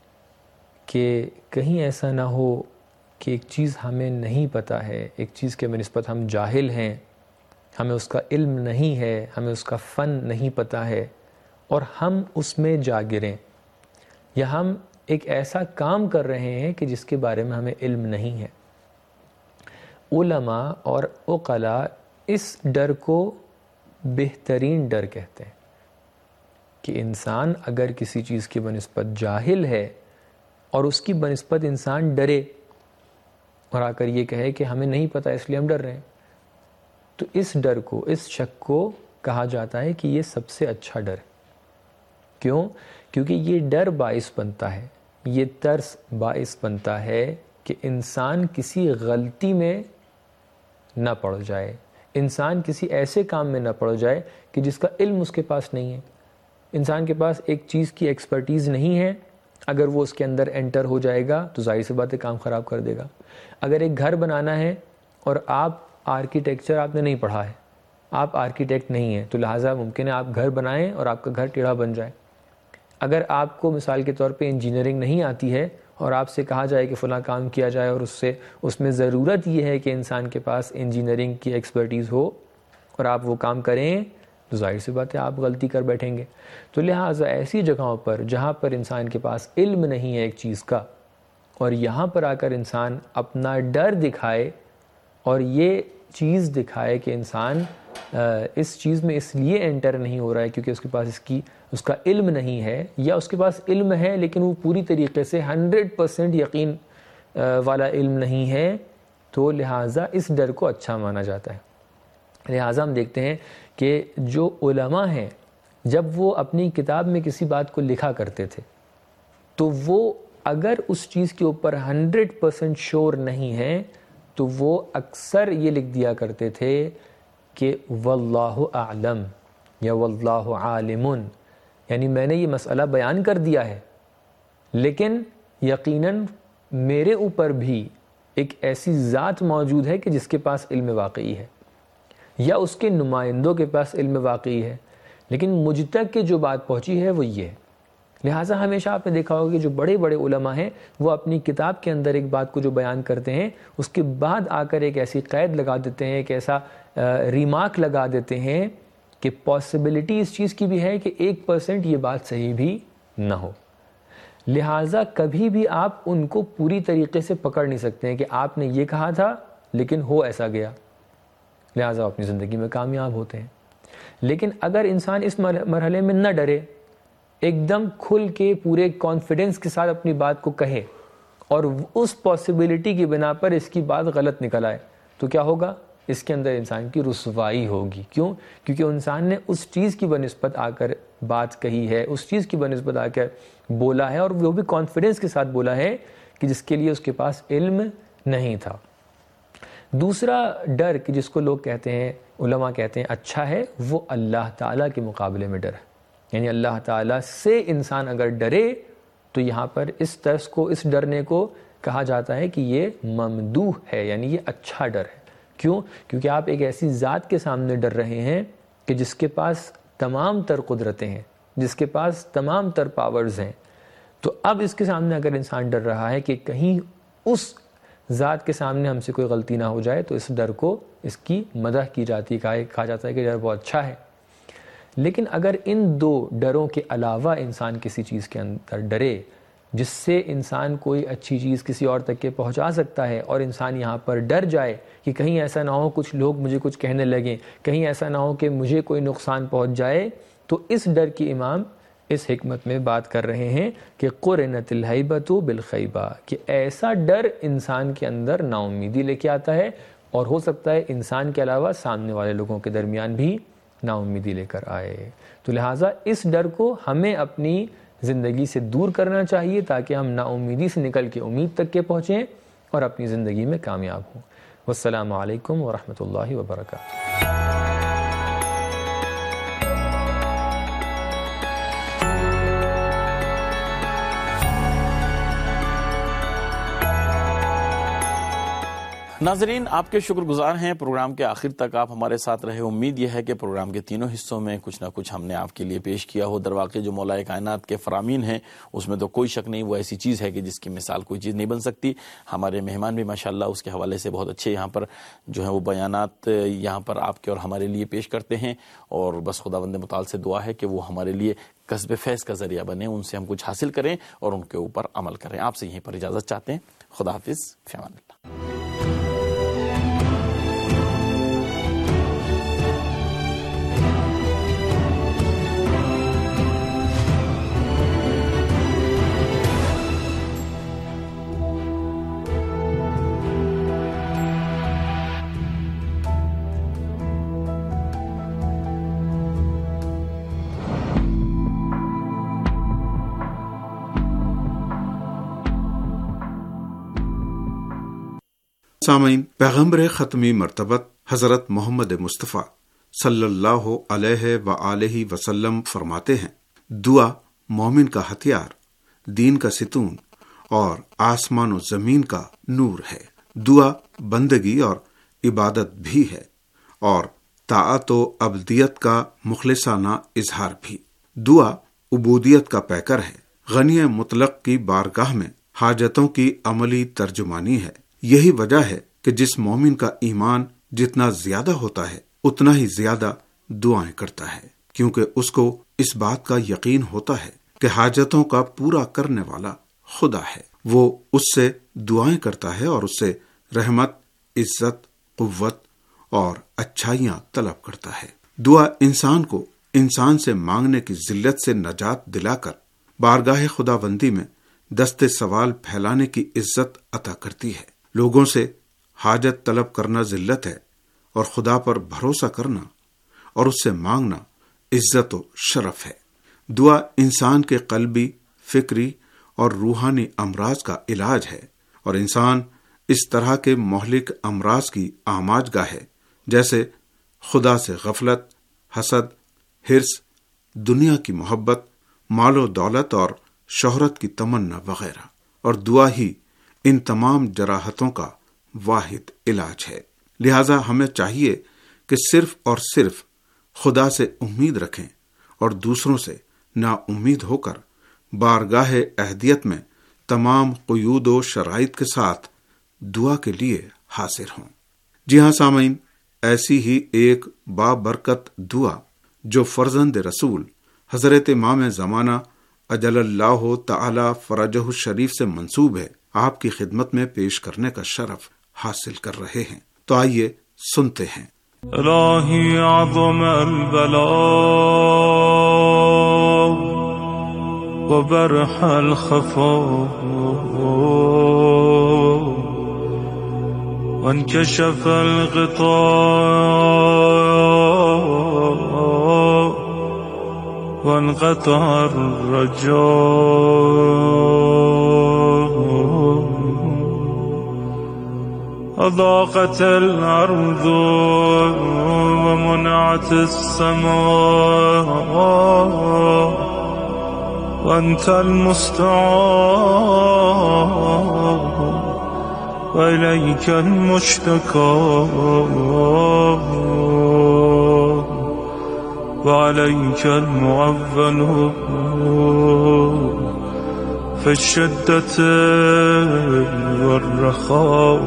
کہ کہیں ایسا نہ ہو کہ ایک چیز ہمیں نہیں پتہ ہے، ایک چیز کے بنسبت ہم جاہل ہیں، ہمیں اس کا علم نہیں ہے، ہمیں اس کا فن نہیں پتہ ہے، اور ہم اس میں جا گریں، یا ہم ایک ایسا کام کر رہے ہیں کہ جس کے بارے میں ہمیں علم نہیں ہے۔ علماء اور عقلاء اس ڈر کو بہترین ڈر کہتے ہیں کہ انسان اگر کسی چیز کی بنسبت جاہل ہے اور اس کی بنسبت انسان ڈرے اور آ کر یہ کہے کہ ہمیں نہیں پتہ اس لیے ہم ڈر رہے ہیں، تو اس ڈر کو، اس شک کو کہا جاتا ہے کہ یہ سب سے اچھا ڈر ہے۔ کیوں؟ کیونکہ یہ ڈر باعث بنتا ہے، یہ ترس باعث بنتا ہے کہ انسان کسی غلطی میں نہ پڑ جائے، انسان کسی ایسے کام میں نہ پڑ جائے کہ جس کا علم اس کے پاس نہیں ہے۔ انسان کے پاس ایک چیز کی ایکسپرٹیز نہیں ہے، اگر وہ اس کے اندر انٹر ہو جائے گا تو ظاہر سی بات ہے کام خراب کر دے گا۔ اگر ایک گھر بنانا ہے اور آپ آرکیٹیکچر آپ نے نہیں پڑھا ہے، آپ آرکیٹیکٹ نہیں ہیں، تو لہٰذا ممکن ہے آپ گھر بنائیں اور آپ کا گھر ٹیڑھا بن جائے۔ اگر آپ کو مثال کے طور پہ انجینئرنگ نہیں آتی ہے اور آپ سے کہا جائے کہ فلاں کام کیا جائے اور اس سے اس میں ضرورت یہ ہے کہ انسان کے پاس انجینئرنگ کی ایکسپرٹیز ہو اور آپ وہ کام کریں، تو ظاہر سی بات ہے آپ غلطی کر بیٹھیں گے۔ تو لہٰذا ایسی جگہوں پر جہاں پر انسان کے پاس علم نہیں ہے ایک چیز کا، اور یہاں پر آ کر انسان اپنا ڈر دکھائے اور یہ چیز دکھائے کہ انسان اس چیز میں اس لیے انٹر نہیں ہو رہا ہے کیونکہ اس کے پاس اس کی اس کا علم نہیں ہے، یا اس کے پاس علم ہے لیکن وہ پوری طریقے سے ہنڈریڈ پرسینٹ یقین والا علم نہیں ہے، تو لہٰذا اس ڈر کو اچھا مانا جاتا ہے۔ لہٰذا ہم دیکھتے ہیں کہ جو علماء ہیں جب وہ اپنی کتاب میں کسی بات کو لکھا کرتے تھے تو وہ اگر اس چیز کے اوپر ہنڈریڈ پرسینٹ شور نہیں ہے تو وہ اکثر یہ لکھ دیا کرتے تھے کہ واللہ اعلم یا واللہ عالم، یعنی میں نے یہ مسئلہ بیان کر دیا ہے لیکن یقیناً میرے اوپر بھی ایک ایسی ذات موجود ہے کہ جس کے پاس علم واقعی ہے، یا اس کے نمائندوں کے پاس علم واقعی ہے، لیکن مجھ تک کی جو بات پہنچی ہے وہ یہ ہے۔ لہٰذا ہمیشہ آپ نے دیکھا ہوگا کہ جو بڑے بڑے علماء ہیں وہ اپنی کتاب کے اندر ایک بات کو جو بیان کرتے ہیں اس کے بعد آ کر ایک ایسی قید لگا دیتے ہیں، ایک ایسا ریمارک لگا دیتے ہیں کہ پاسبلٹی اس چیز کی بھی ہے کہ ایک پرسنٹ یہ بات صحیح بھی نہ ہو۔ لہٰذا کبھی بھی آپ ان کو پوری طریقے سے پکڑ نہیں سکتے ہیں کہ آپ نے یہ کہا تھا لیکن ہو ایسا گیا، لہٰذا اپنی زندگی میں کامیاب ہوتے ہیں۔ لیکن اگر انسان اس مرحلے میں نہ ڈرے، ایک دم کھل کے پورے کانفیڈنس کے ساتھ اپنی بات کو کہے اور اس پاسبلٹی کی بنا پر اس کی بات غلط نکل آئے، تو کیا ہوگا؟ اس کے اندر انسان کی رسوائی ہوگی۔ کیوں؟ کیونکہ انسان نے اس چیز کی بنسبت آ کر بات کہی ہے، اس چیز کی بنسبت آ کر بولا ہے، اور وہ بھی کانفیڈنس کے ساتھ بولا ہے کہ جس کے لیے اس کے پاس علم نہیں تھا۔ دوسرا ڈر کہ جس کو لوگ کہتے ہیں، علماء کہتے ہیں اچھا ہے، وہ اللہ تعالیٰ کے مقابلے میں ڈر ہے، یعنی اللہ تعالیٰ سے انسان اگر ڈرے تو یہاں پر اس ترس کو، اس ڈرنے کو کہا جاتا ہے کہ یہ ممدوح ہے، یعنی یہ اچھا ڈر ہے۔ کیوں؟ کیونکہ آپ ایک ایسی ذات کے سامنے ڈر رہے ہیں کہ جس کے پاس تمام تر قدرتیں ہیں، جس کے پاس تمام تر پاورز ہیں۔ تو اب اس کے سامنے اگر انسان ڈر رہا ہے کہ کہیں اس ذات کے سامنے ہم سے کوئی غلطی نہ ہو جائے، تو اس ڈر کو، اس کی مدح کی جاتی ہے، کہا جاتا ہے کہ ڈر بہت اچھا ہے۔ لیکن اگر ان دو ڈروں کے علاوہ انسان کسی چیز کے اندر ڈرے جس سے انسان کوئی اچھی چیز کسی اور تک کے پہنچا سکتا ہے، اور انسان یہاں پر ڈر جائے کہ کہیں ایسا نہ ہو کچھ لوگ مجھے کچھ کہنے لگیں، کہیں ایسا نہ ہو کہ مجھے کوئی نقصان پہنچ جائے، تو اس ڈر کی امام اس حکمت میں بات کر رہے ہیں کہ قرنت الہیبۃ بالخیبہ، کہ ایسا ڈر انسان کے اندر نا امیدی لے کے آتا ہے، اور ہو سکتا ہے انسان کے علاوہ سامنے والے لوگوں کے درمیان بھی نا امیدی لے کر آئے۔ تو لہٰذا اس ڈر کو ہمیں اپنی زندگی سے دور کرنا چاہیے تاکہ ہم نا امیدی سے نکل کے امید تک کے پہنچیں اور اپنی زندگی میں کامیاب ہوں۔ والسلام علیکم ورحمۃ اللہ وبرکاتہ۔ ناظرین، آپ کے شکر گزار ہیں، پروگرام کے آخر تک آپ ہمارے ساتھ رہے۔ امید یہ ہے کہ پروگرام کے تینوں حصوں میں کچھ نہ کچھ ہم نے آپ کے لیے پیش کیا ہو۔ در واقع جو مولا کائنات کے فرامین ہیں اس میں تو کوئی شک نہیں، وہ ایسی چیز ہے کہ جس کی مثال کوئی چیز نہیں بن سکتی۔ ہمارے مہمان بھی ماشاءاللہ اس کے حوالے سے بہت اچھے یہاں پر جو ہیں وہ بیانات یہاں پر آپ کے اور ہمارے لیے پیش کرتے ہیں، اور بس خداوند متعال سے دعا ہے کہ وہ ہمارے لیے کسب فیض کا ذریعہ بنے، ان سے ہم کچھ حاصل کریں اور ان کے اوپر عمل کریں۔ آپ سے یہیں پر اجازت چاہتے ہیں۔ خدا حافظ، فی امان اللہ۔ سامعین، پیغمبر ختمی مرتبت حضرت محمد مصطفیٰ صلی اللہ علیہ وآلہ وسلم فرماتے ہیں، دعا مومن کا ہتھیار، دین کا ستون اور آسمان و زمین کا نور ہے۔ دعا بندگی اور عبادت بھی ہے اور طاعت و عبدیت کا مخلصانہ اظہار بھی۔ دعا عبودیت کا پیکر ہے، غنی مطلق کی بارگاہ میں حاجتوں کی عملی ترجمانی ہے۔ یہی وجہ ہے کہ جس مومن کا ایمان جتنا زیادہ ہوتا ہے اتنا ہی زیادہ دعائیں کرتا ہے، کیونکہ اس کو اس بات کا یقین ہوتا ہے کہ حاجتوں کا پورا کرنے والا خدا ہے۔ وہ اس سے دعائیں کرتا ہے اور اس سے رحمت، عزت، قوت اور اچھائیاں طلب کرتا ہے۔ دعا انسان کو انسان سے مانگنے کی ذلت سے نجات دلا کر بارگاہ خداوندی میں دست سوال پھیلانے کی عزت عطا کرتی ہے۔ لوگوں سے حاجت طلب کرنا ذلت ہے اور خدا پر بھروسہ کرنا اور اس سے مانگنا عزت و شرف ہے۔ دعا انسان کے قلبی، فکری اور روحانی امراض کا علاج ہے، اور انسان اس طرح کے مہلک امراض کی آماج گاہ ہے جیسے خدا سے غفلت، حسد، حرص، دنیا کی محبت، مال و دولت اور شہرت کی تمنا وغیرہ، اور دعا ہی ان تمام جراحتوں کا واحد علاج ہے۔ لہذا ہمیں چاہیے کہ صرف اور صرف خدا سے امید رکھیں اور دوسروں سے نا امید ہو کر بارگاہ اہدیت میں تمام قیود و شرائط کے ساتھ دعا کے لیے حاضر ہوں۔ جی ہاں سامعین، ایسی ہی ایک بابرکت دعا جو فرزند رسول حضرت امام زمانہ اجل اللہ تعالی فرجہ الشریف سے منسوب ہے، آپ کی خدمت میں پیش کرنے کا شرف حاصل کر رہے ہیں۔ تو آئیے سنتے ہیں۔ الہی عظم البلاء وبرح الخفاء وانكشف الغطاء وانقطع الرجاء أضاقت الأرض ومنعت السماء وأنت المستعان وإليك المشتكى وعليك المعول في الشدة والرخاء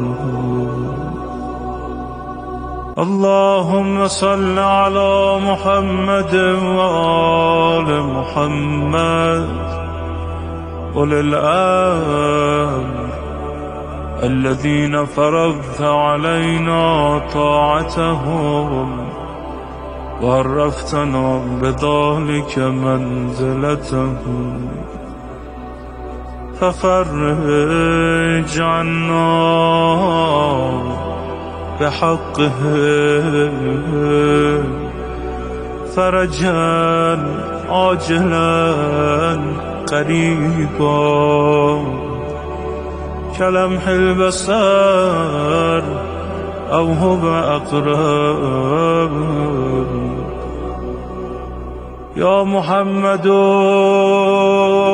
اللهم صل على محمد وآل محمد أولي الأمر الذين فرضت علينا طاعتهم وعرفتنا بذلك منزلتهم ففرج عنا بحقه فرجا عاجلا قريبا كلمح البصر أو هو أقرب يا محمد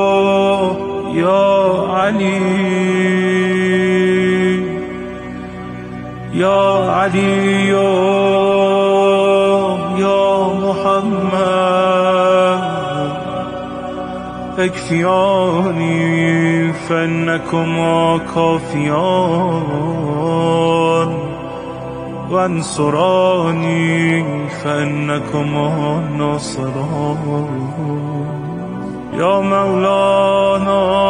يا علي یا علی یا محمد اکفیانی فانکما کافیان وانصرانی فانکما ناصران یا مولانا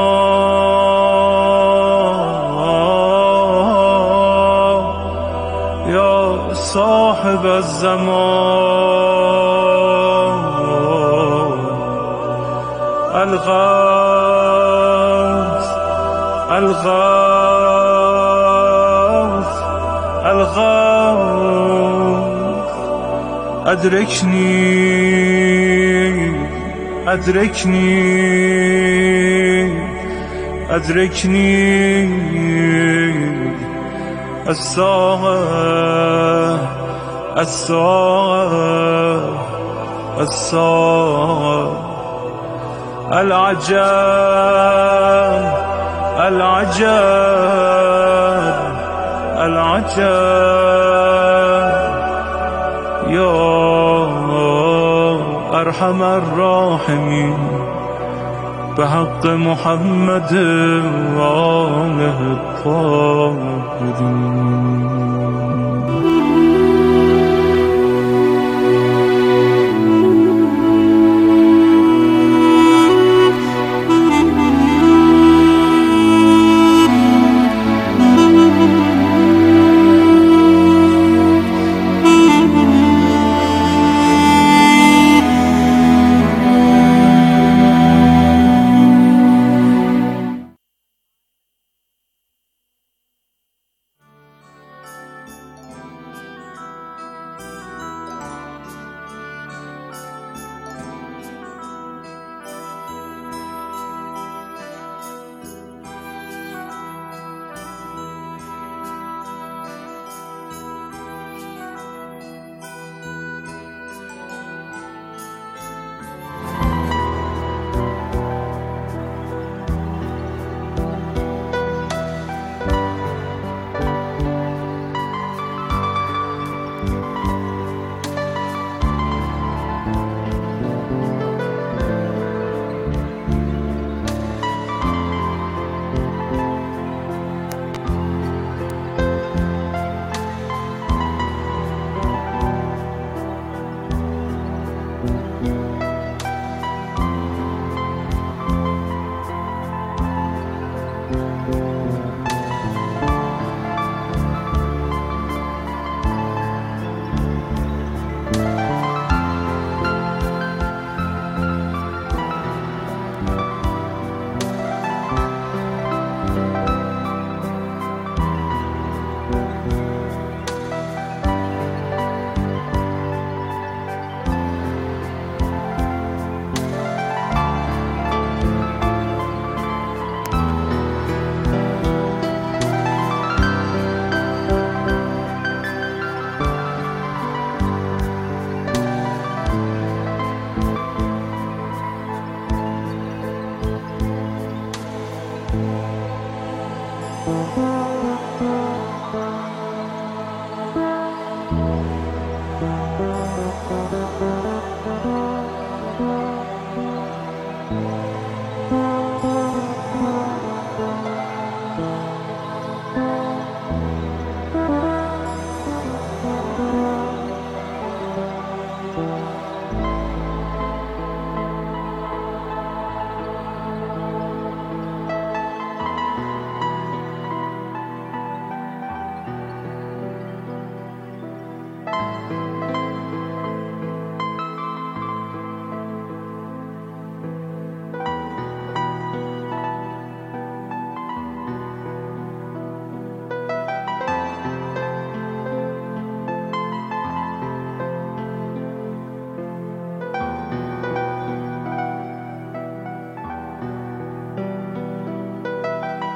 یا صاحب الزمان الغوث الغوث الغوث ادرکنی ادرکنی ادرکنی الساعة الساعة الساعة العجب العجب العجب يا أرحم الراحمين بحق محمد وآله الطاهرين. Thank you.